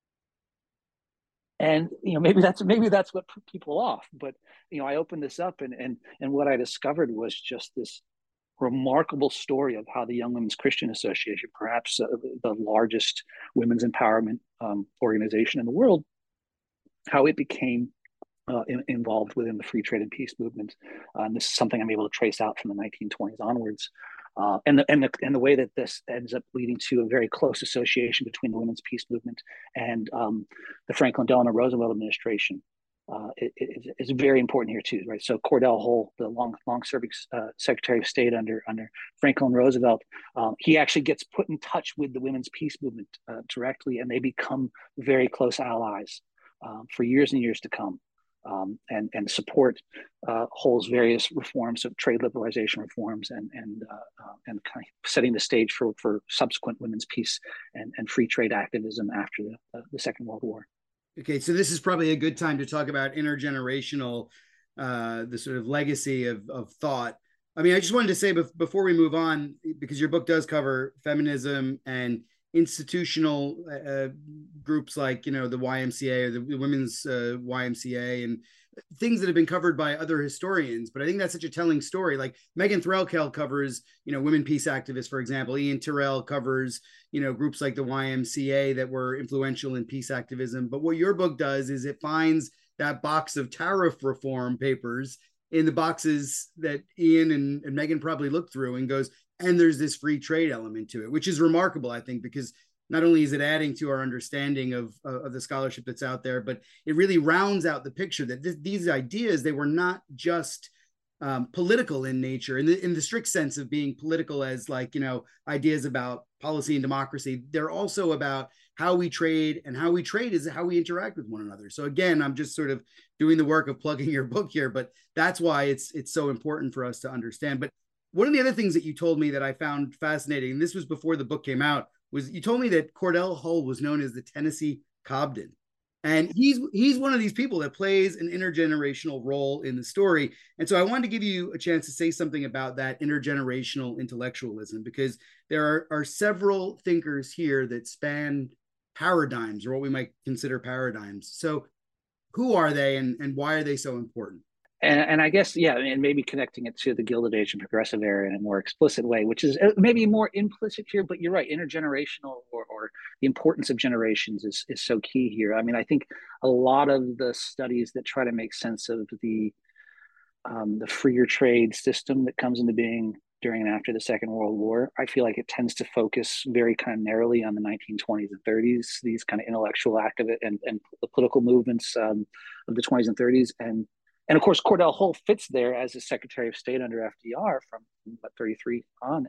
And maybe that's what put people off. But I opened this up, and what I discovered was just this remarkable story of how the Young Women's Christian Association, perhaps the largest women's empowerment organization in the world, how it became involved within the free trade and peace movement. This is something I'm able to trace out from the 1920s onwards, and the way that this ends up leading to a very close association between the women's peace movement and the Franklin Delano Roosevelt administration. Is very important here too, right? So Cordell Hull, the long-serving Secretary of State under Franklin Roosevelt, he actually gets put in touch with the women's peace movement directly, and they become very close allies for years and years to come. And support Hull's various reforms of trade liberalization reforms and kind of setting the stage for subsequent women's peace and free trade activism after the Second World War. Okay, so this is probably a good time to talk about intergenerational, the sort of legacy of thought. I mean, I just wanted to say before we move on, because your book does cover feminism and institutional groups like, the YMCA or the women's YMCA and things that have been covered by other historians. But I think that's such a telling story. Like Megan Threlkeld covers, women peace activists, for example. Ian Terrell covers, groups like the YMCA that were influential in peace activism. But what your book does is it finds that box of tariff reform papers in the boxes that Ian and Megan probably looked through and goes, and there's this free trade element to it, which is remarkable, I think, because not only is it adding to our understanding of the scholarship that's out there, but it really rounds out the picture that these ideas, they were not just political in nature, in the strict sense of being political as like, ideas about policy and democracy. They're also about how we trade, and how we trade is how we interact with one another. So again, I'm just sort of doing the work of plugging your book here, but that's why it's so important for us to understand. But one of the other things that you told me that I found fascinating, and this was before the book came out, was you told me that Cordell Hull was known as the Tennessee Cobden. And he's one of these people that plays an intergenerational role in the story. And so I wanted to give you a chance to say something about that intergenerational intellectualism, because there are several thinkers here that span paradigms, or what we might consider paradigms. So who are they, and why are they so important? And I guess, and maybe connecting it to the Gilded Age and Progressive Era in a more explicit way, which is maybe more implicit here, but you're right, intergenerational or the importance of generations is so key here. I mean, I think a lot of the studies that try to make sense of the freer trade system that comes into being during and after the Second World War, I feel like it tends to focus very kind of narrowly on the 1920s and 30s, these kind of intellectual activist and the political movements of the 20s and 30s. And of course, Cordell Hull fits there as a Secretary of State under FDR from 33 on.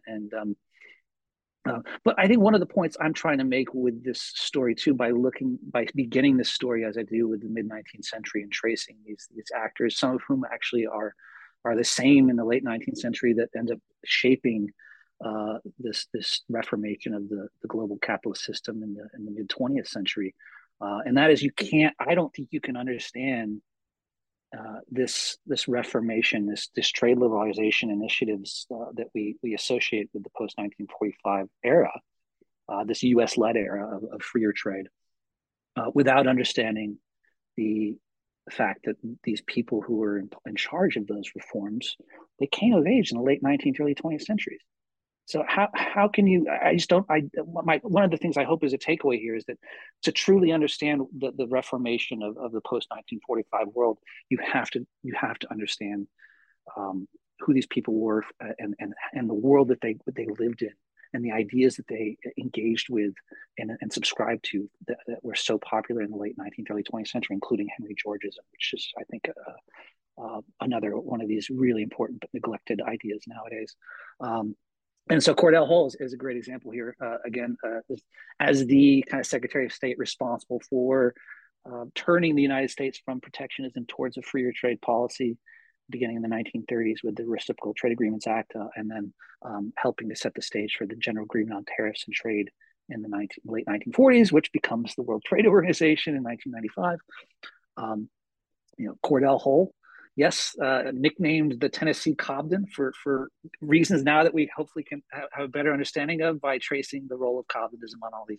But I think one of the points I'm trying to make with this story too, by beginning this story as I do with the mid-19th century and tracing these actors, some of whom actually are the same in the late 19th century, that end up shaping this reformation of the global capitalist system in the mid 20th century, and that is I don't think you can understand this reformation, this trade liberalization initiatives that we associate with the post 1945 era, this U.S.-led era of freer trade, without understanding the fact that these people who were in charge of those reforms, they came of age in the late 19th, early 20th centuries. So how can you? One of the things I hope is a takeaway here is that to truly understand the reformation of the post 1945 world, you have to understand who these people were and the world that they lived in, and the ideas that they engaged with and subscribed to that were so popular in the late 19th, early 20th century, including Henry Georgism, which is, I think, another one of these really important but neglected ideas nowadays. And so Cordell Hull is a great example here, as the kind of Secretary of State responsible for turning the United States from protectionism towards a freer trade policy, beginning in the 1930s with the Reciprocal Trade Agreements Act, and then helping to set the stage for the General Agreement on Tariffs and Trade in the late 1940s, which becomes the World Trade Organization in 1995. Cordell Hull, yes, nicknamed the Tennessee Cobden for reasons now that we hopefully can have a better understanding of by tracing the role of Cobdenism on all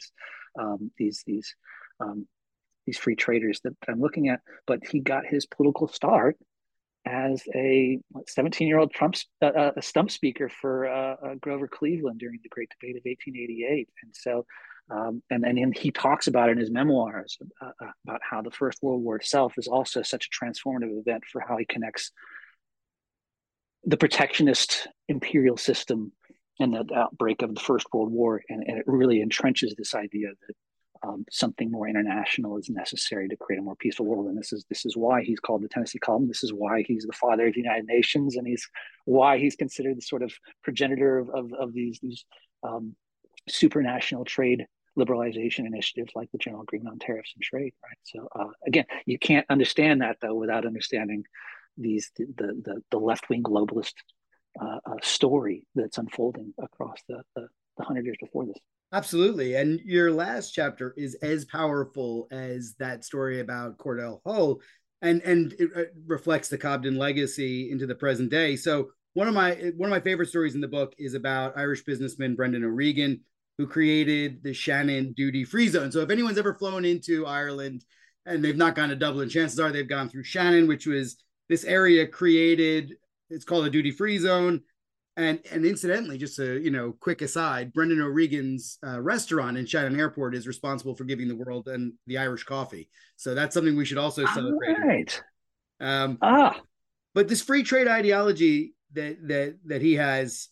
these free traders that I'm looking at. But he got his political start as a 17-year-old stump speaker for Grover Cleveland during the Great Debate of 1888. And so, and then he talks about it in his memoirs about how the First World War itself is also such a transformative event for how he connects the protectionist imperial system and the outbreak of the First World War, and it really entrenches this idea that something more international is necessary to create a more peaceful world. And this is why he's called the Tennessee Cobden. This is why he's the father of the United Nations, and why he's considered the sort of progenitor of these supranational trade liberalization initiatives like the General Agreement on Tariffs and Trade. Right. So again, you can't understand that though without understanding the left-wing globalist story that's unfolding across the 100 years before this. Absolutely. And your last chapter is as powerful as that story about Cordell Hull, and it reflects the Cobden legacy into the present day. So one of my favorite stories in the book is about Irish businessman Brendan O'Regan, who created the Shannon duty-free zone. So if anyone's ever flown into Ireland and they've not gone to Dublin, chances are they've gone through Shannon, which was this area created, it's called a duty-free zone. And incidentally, just a quick aside, Brendan O'Regan's restaurant in Shannon Airport is responsible for giving the world the Irish coffee. So that's something we should also celebrate. All right. But this free trade ideology that he has,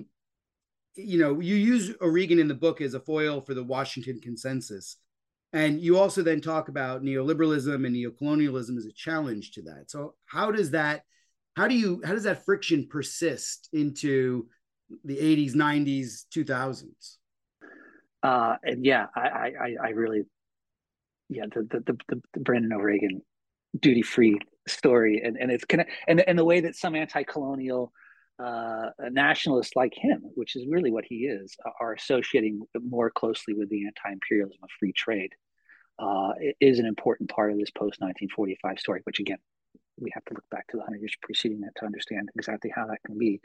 you use O'Regan in the book as a foil for the Washington Consensus, and you also then talk about neoliberalism and neocolonialism as a challenge to that. So how does that friction persist into the 80s, 90s, 2000s? And yeah, I really, the Brandon O'Regan duty free story, and it's kind of and the way that some anti-colonial nationalists like him, which is really what he is, are associating more closely with the anti-imperialism of free trade, is an important part of this post-1945 story, which again, we have to look back to the 100 years preceding that to understand exactly how that can be.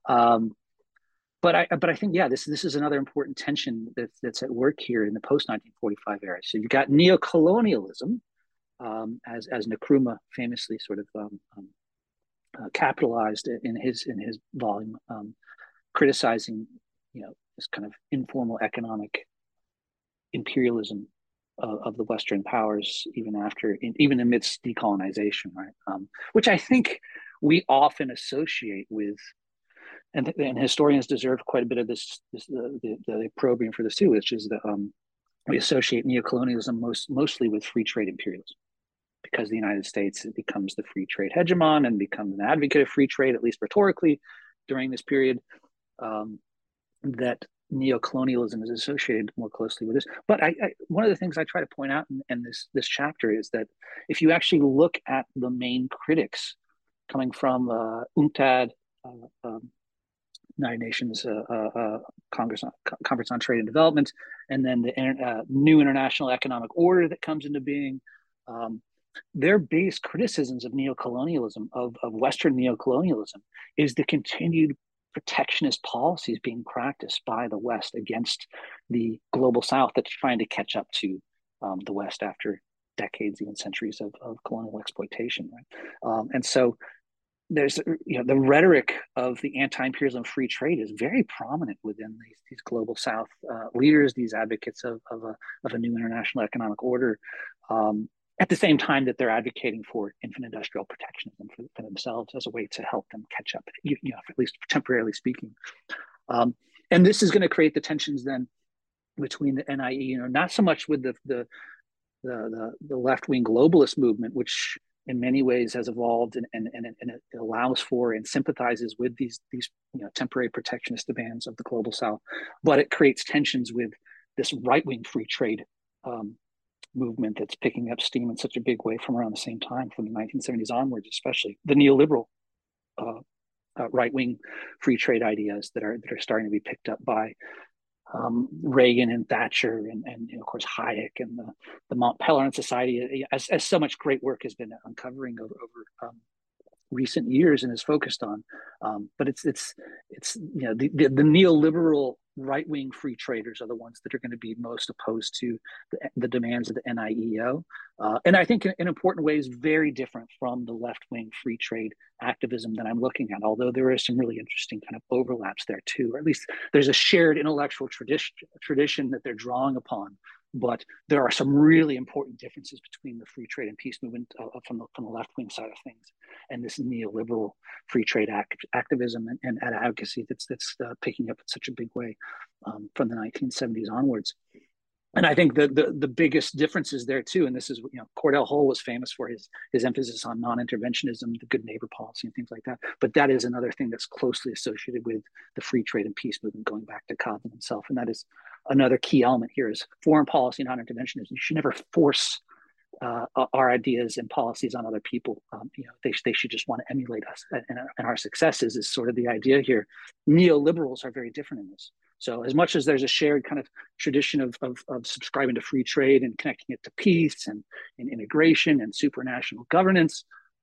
But I think, yeah, this is another important tension that's at work here in the post-1945 era. So you've got neocolonialism, as Nkrumah famously sort of capitalized in his volume, criticizing, this kind of informal economic imperialism of the Western powers, even amidst decolonization, right? Which I think we often associate with, and historians deserve quite a bit of the opprobrium for this too, which is that we associate neocolonialism mostly with free trade imperialism, because the United States becomes the free trade hegemon and becomes an advocate of free trade, at least rhetorically, during this period. That neocolonialism is associated more closely with this. But one of the things I try to point out in this chapter is that if you actually look at the main critics coming from UNCTAD, United Nations Conference on Trade and Development, and then the new international economic order that comes into being, their base criticisms of neocolonialism, of Western neocolonialism, is the continued protectionist policies being practiced by the West against the global South that's trying to catch up to the West after decades, even centuries of colonial exploitation. Right? And so there's, the rhetoric of the anti-imperialism free trade is very prominent within these global South leaders, these advocates of a new international economic order. At the same time that they're advocating for infant industrial protectionism for themselves as a way to help them catch up, at least temporarily speaking. And this is going to create the tensions then between the NIE, not so much with the left-wing globalist movement, which in many ways has evolved and it allows for and sympathizes with these temporary protectionist demands of the global South, but it creates tensions with this right-wing free trade movement that's picking up steam in such a big way from around the same time, from the 1970s onwards, especially the neoliberal right-wing free trade ideas that are starting to be picked up by Reagan and Thatcher and of course Hayek and the Mont Pelerin Society, as so much great work has been uncovering over recent years and is focused on. But it's the neoliberal right-wing free traders are the ones that are going to be most opposed to the demands of the NIEO. And I think in important ways, very different from the left-wing free trade activism that I'm looking at, although there is some really interesting kind of overlaps there too, or at least there's a shared intellectual tradition that they're drawing upon. But there are some really important differences between the free trade and peace movement from the left-wing side of things and this neoliberal free trade activism and advocacy that's picking up in such a big way from the 1970s onwards. And I think the biggest difference is there too, and this is, Cordell Hull was famous for his emphasis on non-interventionism, the good neighbor policy and things like that. But that is another thing that's closely associated with the free trade and peace movement, going back to Cobden himself. And that is another key element here is foreign policy, non-interventionism. You should never force our ideas and policies on other people. They should just want to emulate us and our successes is sort of the idea here. Neoliberals are very different in this. So as much as there's a shared kind of tradition of subscribing to free trade and connecting it to peace and integration and supranational governance,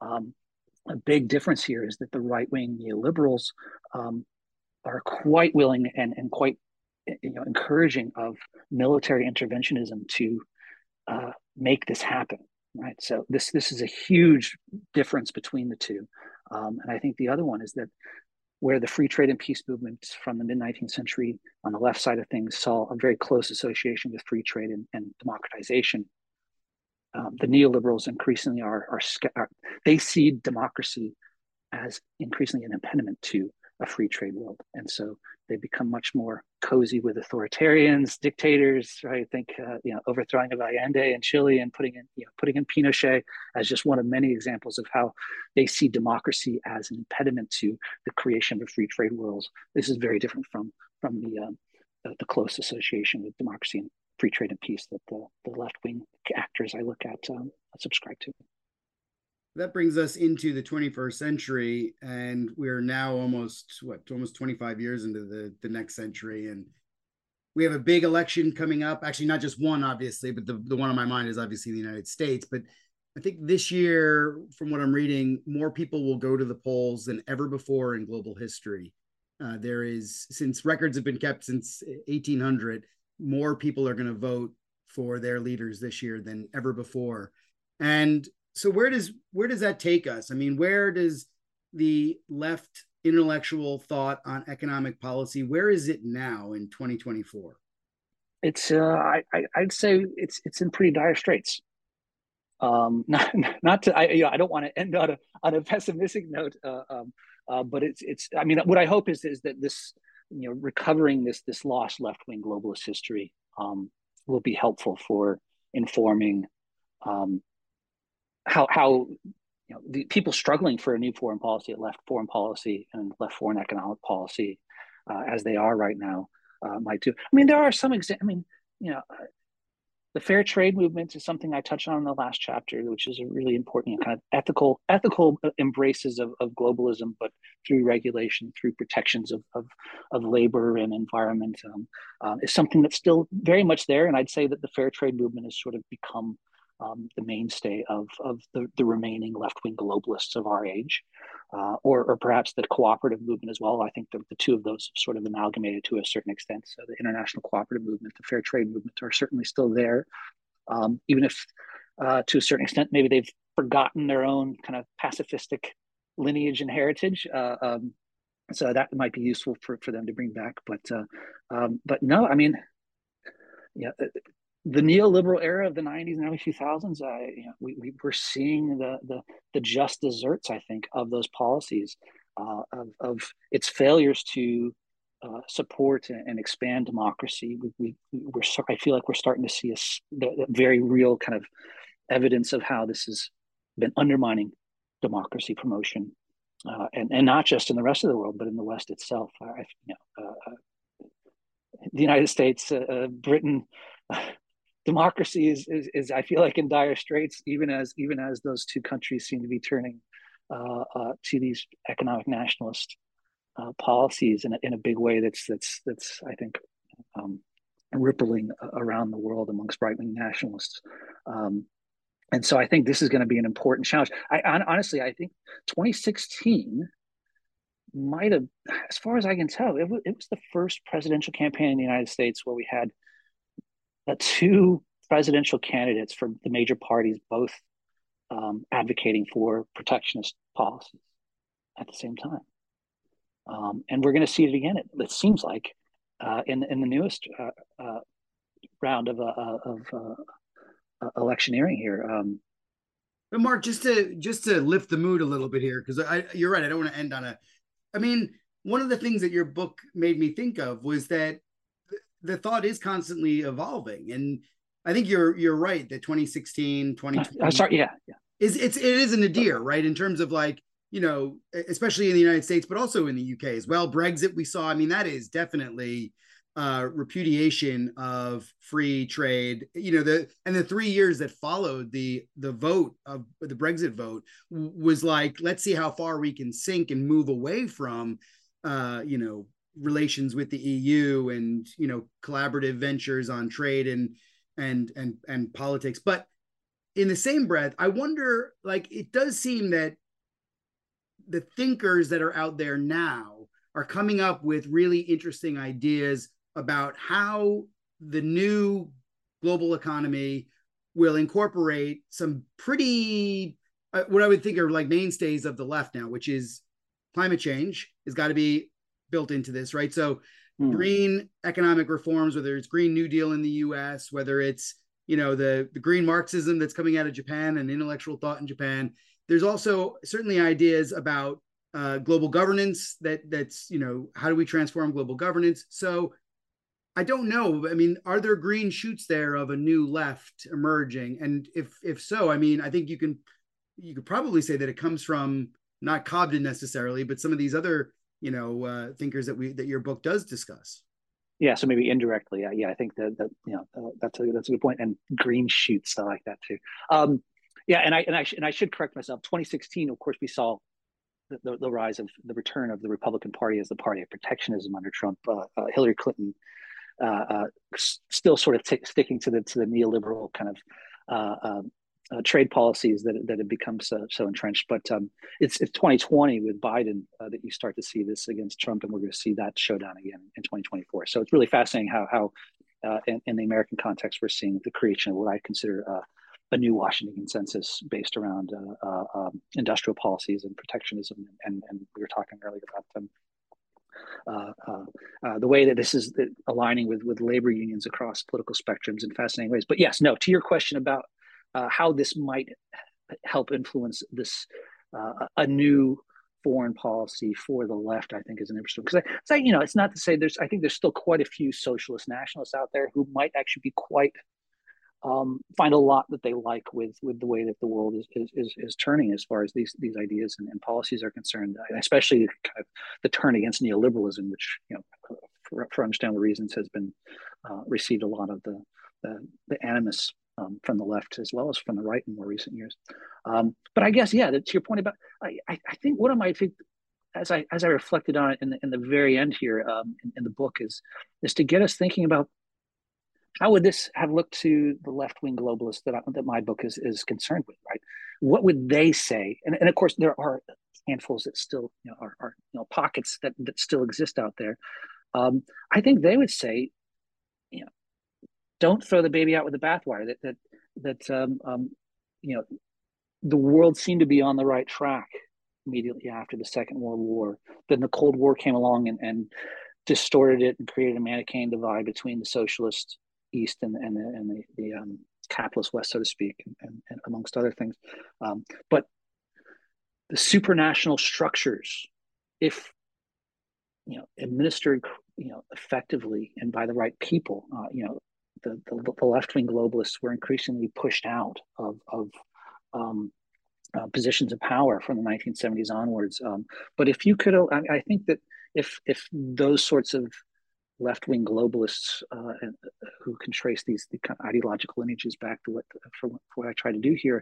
a big difference here is that the right-wing neoliberals are quite willing and quite encouraging of military interventionism to make this happen, right? So this is a huge difference between the two. And I think the other one is that where the free trade and peace movements from the mid-19th century on the left side of things saw a very close association with free trade and democratization, the neoliberals increasingly are they see democracy as increasingly an impediment to a free trade world. And so they become much more cozy with authoritarians, dictators, right? I think, overthrowing of Allende in Chile and putting in Pinochet as just one of many examples of how they see democracy as an impediment to the creation of a free trade world. This is very different from the close association with democracy and free trade and peace that the left-wing actors I look at subscribe to. That brings us into the 21st century, and we're now almost 25 years into the next century, and we have a big election coming up. Actually, not just one, obviously, but the one on my mind is obviously the United States. But I think this year, from what I'm reading, more people will go to the polls than ever before in global history. There is, since records have been kept since 1800, more people are going to vote for their leaders this year than ever before. And so where does that take us? I mean, where does the left intellectual thought on economic policy, where is it now in 2024? It's I'd say it's in pretty dire straits. Not to I don't want to end on a pessimistic note, but it's I mean, what I hope is that this, recovering this lost left-wing globalist history will be helpful for informing how the people struggling for a new foreign policy, left foreign policy and left foreign economic policy, as they are right now, might do. I mean, there are some examples. The fair trade movement is something I touched on in the last chapter, which is a really important kind of ethical embraces of globalism, but through regulation, through protections of labor and environment, is something that's still very much there. And I'd say that the fair trade movement has sort of become the mainstay of the remaining left-wing globalists of our age, or perhaps the cooperative movement as well. I think the two of those have sort of amalgamated to a certain extent. So the international cooperative movement, the fair trade movement are certainly still there, even if to a certain extent maybe they've forgotten their own kind of pacifistic lineage and heritage. So that might be useful for them to bring back. But no, I mean, the neoliberal era of the 90s and early 2000s, we're seeing the just desserts, I think, of those policies, of its failures to support and expand democracy. I feel like we're starting to see the very real kind of evidence of how this has been undermining democracy promotion, and not just in the rest of the world, but in the West itself. The United States, Britain. Democracy is I feel like in dire straits, even as those two countries seem to be turning to these economic nationalist policies in a big way that's I think rippling around the world amongst right-wing nationalists. And so I think this is going to be an important challenge. Honestly, I think 2016 might have, as far as I can tell, it was the first presidential campaign in the United States where we had two presidential candidates from the major parties both advocating for protectionist policies at the same time. And we're going to see it again, it seems like, in the newest round of electioneering here. But Mark, just to lift the mood a little bit here, because you're right, I don't want to end on I mean, one of the things that your book made me think of was that the thought is constantly evolving, and I think you're right that 2016, 2020 it is a nadir, right, in terms of especially in the United States, but also in the UK as well. Brexit, we saw, I mean, that is definitely repudiation of free trade. The 3 years that followed the vote of the Brexit vote was like, let's see how far we can sink and move away from relations with the EU and collaborative ventures on trade and politics. But in the same breath, I wonder, it does seem that the thinkers that are out there now are coming up with really interesting ideas about how the new global economy will incorporate some pretty what I would think are mainstays of the left now, which is climate change has got to be built into this, right? So green economic reforms, whether it's Green New Deal in the US, whether it's, the green Marxism that's coming out of Japan and intellectual thought in Japan. There's also certainly ideas about global governance. That's how do we transform global governance? So I don't know. I mean, are there green shoots there of a new left emerging? And if so, I mean, I think you could probably say that it comes from not Cobden necessarily, but some of these other thinkers that your book does discuss. Yeah, so maybe indirectly. Yeah, I think that that's a good point. And green shoots, I like that too. Yeah, and I should correct myself. 2016, of course, we saw the rise of the return of the Republican Party as the party of protectionism under Trump. Hillary Clinton still sort of sticking to the neoliberal kind of trade policies that have become so entrenched. But it's 2020 with Biden that you start to see this against Trump, and we're going to see that showdown again in 2024. So it's really fascinating how in the American context, we're seeing the creation of what I consider a new Washington consensus based around industrial policies and protectionism. And we were talking earlier about the way that this is aligning with labor unions across political spectrums in fascinating ways. But yes, no, to your question about how this might help influence this a new foreign policy for the left, I think is an interesting, because it's not to say I think there's still quite a few socialist nationalists out there who might actually be quite find a lot that they like with the way that the world is turning as far as these ideas and policies are concerned, especially kind of the turn against neoliberalism, which for understandable reasons has been received a lot of the animus from the left as well as from the right in more recent years. But I guess, to your point about, I think one of my, as I reflected on it in the very end here in the book is to get us thinking about how would this have looked to the left-wing globalists that my book is concerned with, right? What would they say? And of course, there are handfuls that still are pockets that still exist out there. I think they would say, don't throw the baby out with the bathwater. That the world seemed to be on the right track immediately after the Second World War. Then the Cold War came along and distorted it and created a Manichaean divide between the socialist East and the capitalist West, so to speak, and amongst other things. But the supranational structures, if administered effectively and by the right people, the left-wing globalists were increasingly pushed out of positions of power from the 1970s onwards. But if you could, I think that if those sorts of left-wing globalists who can trace the kind of ideological lineages back to what I try to do here,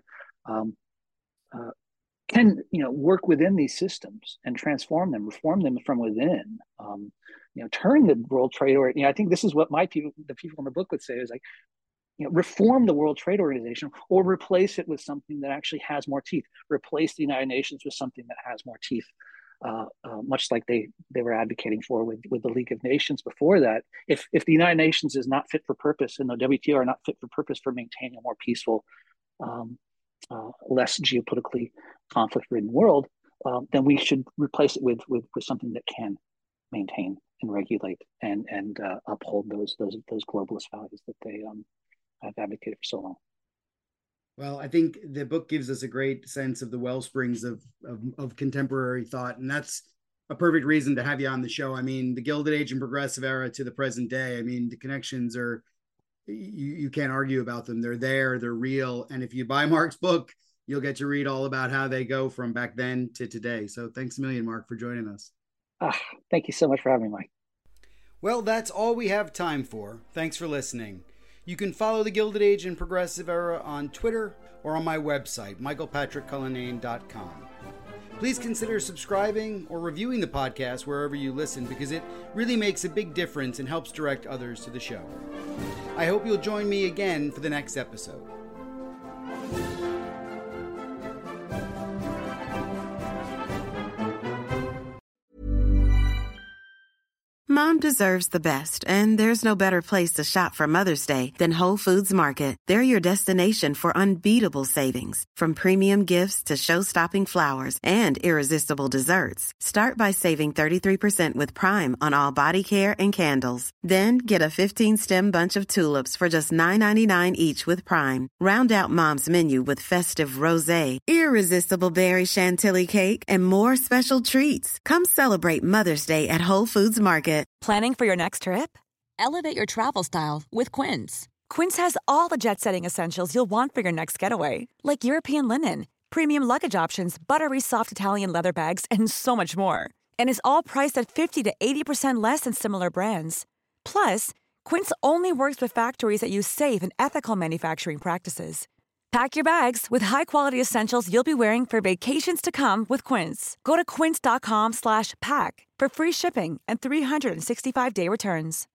can work within these systems and transform them, reform them from within. Turn the World Trade Organization. I think this is what the people in the book would say is like, reform the World Trade Organization or replace it with something that actually has more teeth. Replace the United Nations with something that has more teeth. Much like they were advocating for with the League of Nations before that. If the United Nations is not fit for purpose and the WTO are not fit for purpose for maintaining a more peaceful, less geopolitically conflict-ridden world, then we should replace it with something that can maintain and regulate and uphold those globalist values that they have advocated for so long. Well, I think the book gives us a great sense of the well springs of contemporary thought, and that's a perfect reason to have you on the show. I mean, the Gilded Age and Progressive Era to the present day. I mean, the connections are, you can't argue about them. They're there, they're real. And if you buy Mark's book, you'll get to read all about how they go from back then to today. So thanks a million, Mark, for joining us. Thank you so much for having me, Mike. Well, that's all we have time for. Thanks for listening. You can follow the Gilded Age and Progressive Era on Twitter or on my website, michaelpatrickcullinane.com. Please consider subscribing or reviewing the podcast wherever you listen, because it really makes a big difference and helps direct others to the show. I hope you'll join me again for the next episode. Mom deserves the best, and there's no better place to shop for Mother's Day than Whole Foods Market. They're your destination for unbeatable savings, from premium gifts to show-stopping flowers and irresistible desserts. Start by saving 33% with Prime on all body care and candles. Then get a 15-stem bunch of tulips for just $9.99 each with Prime. Round out Mom's menu with festive rosé, irresistible berry chantilly cake, and more special treats. Come celebrate Mother's Day at Whole Foods Market. Planning for your next trip? Elevate your travel style with Quince. Quince has all the jet-setting essentials you'll want for your next getaway, like European linen, premium luggage options, buttery soft Italian leather bags, and so much more. And is all priced at 50 to 80% less than similar brands. Plus, Quince only works with factories that use safe and ethical manufacturing practices. Pack your bags with high-quality essentials you'll be wearing for vacations to come with Quince. Go to quince.com/pack for free shipping and 365-day returns.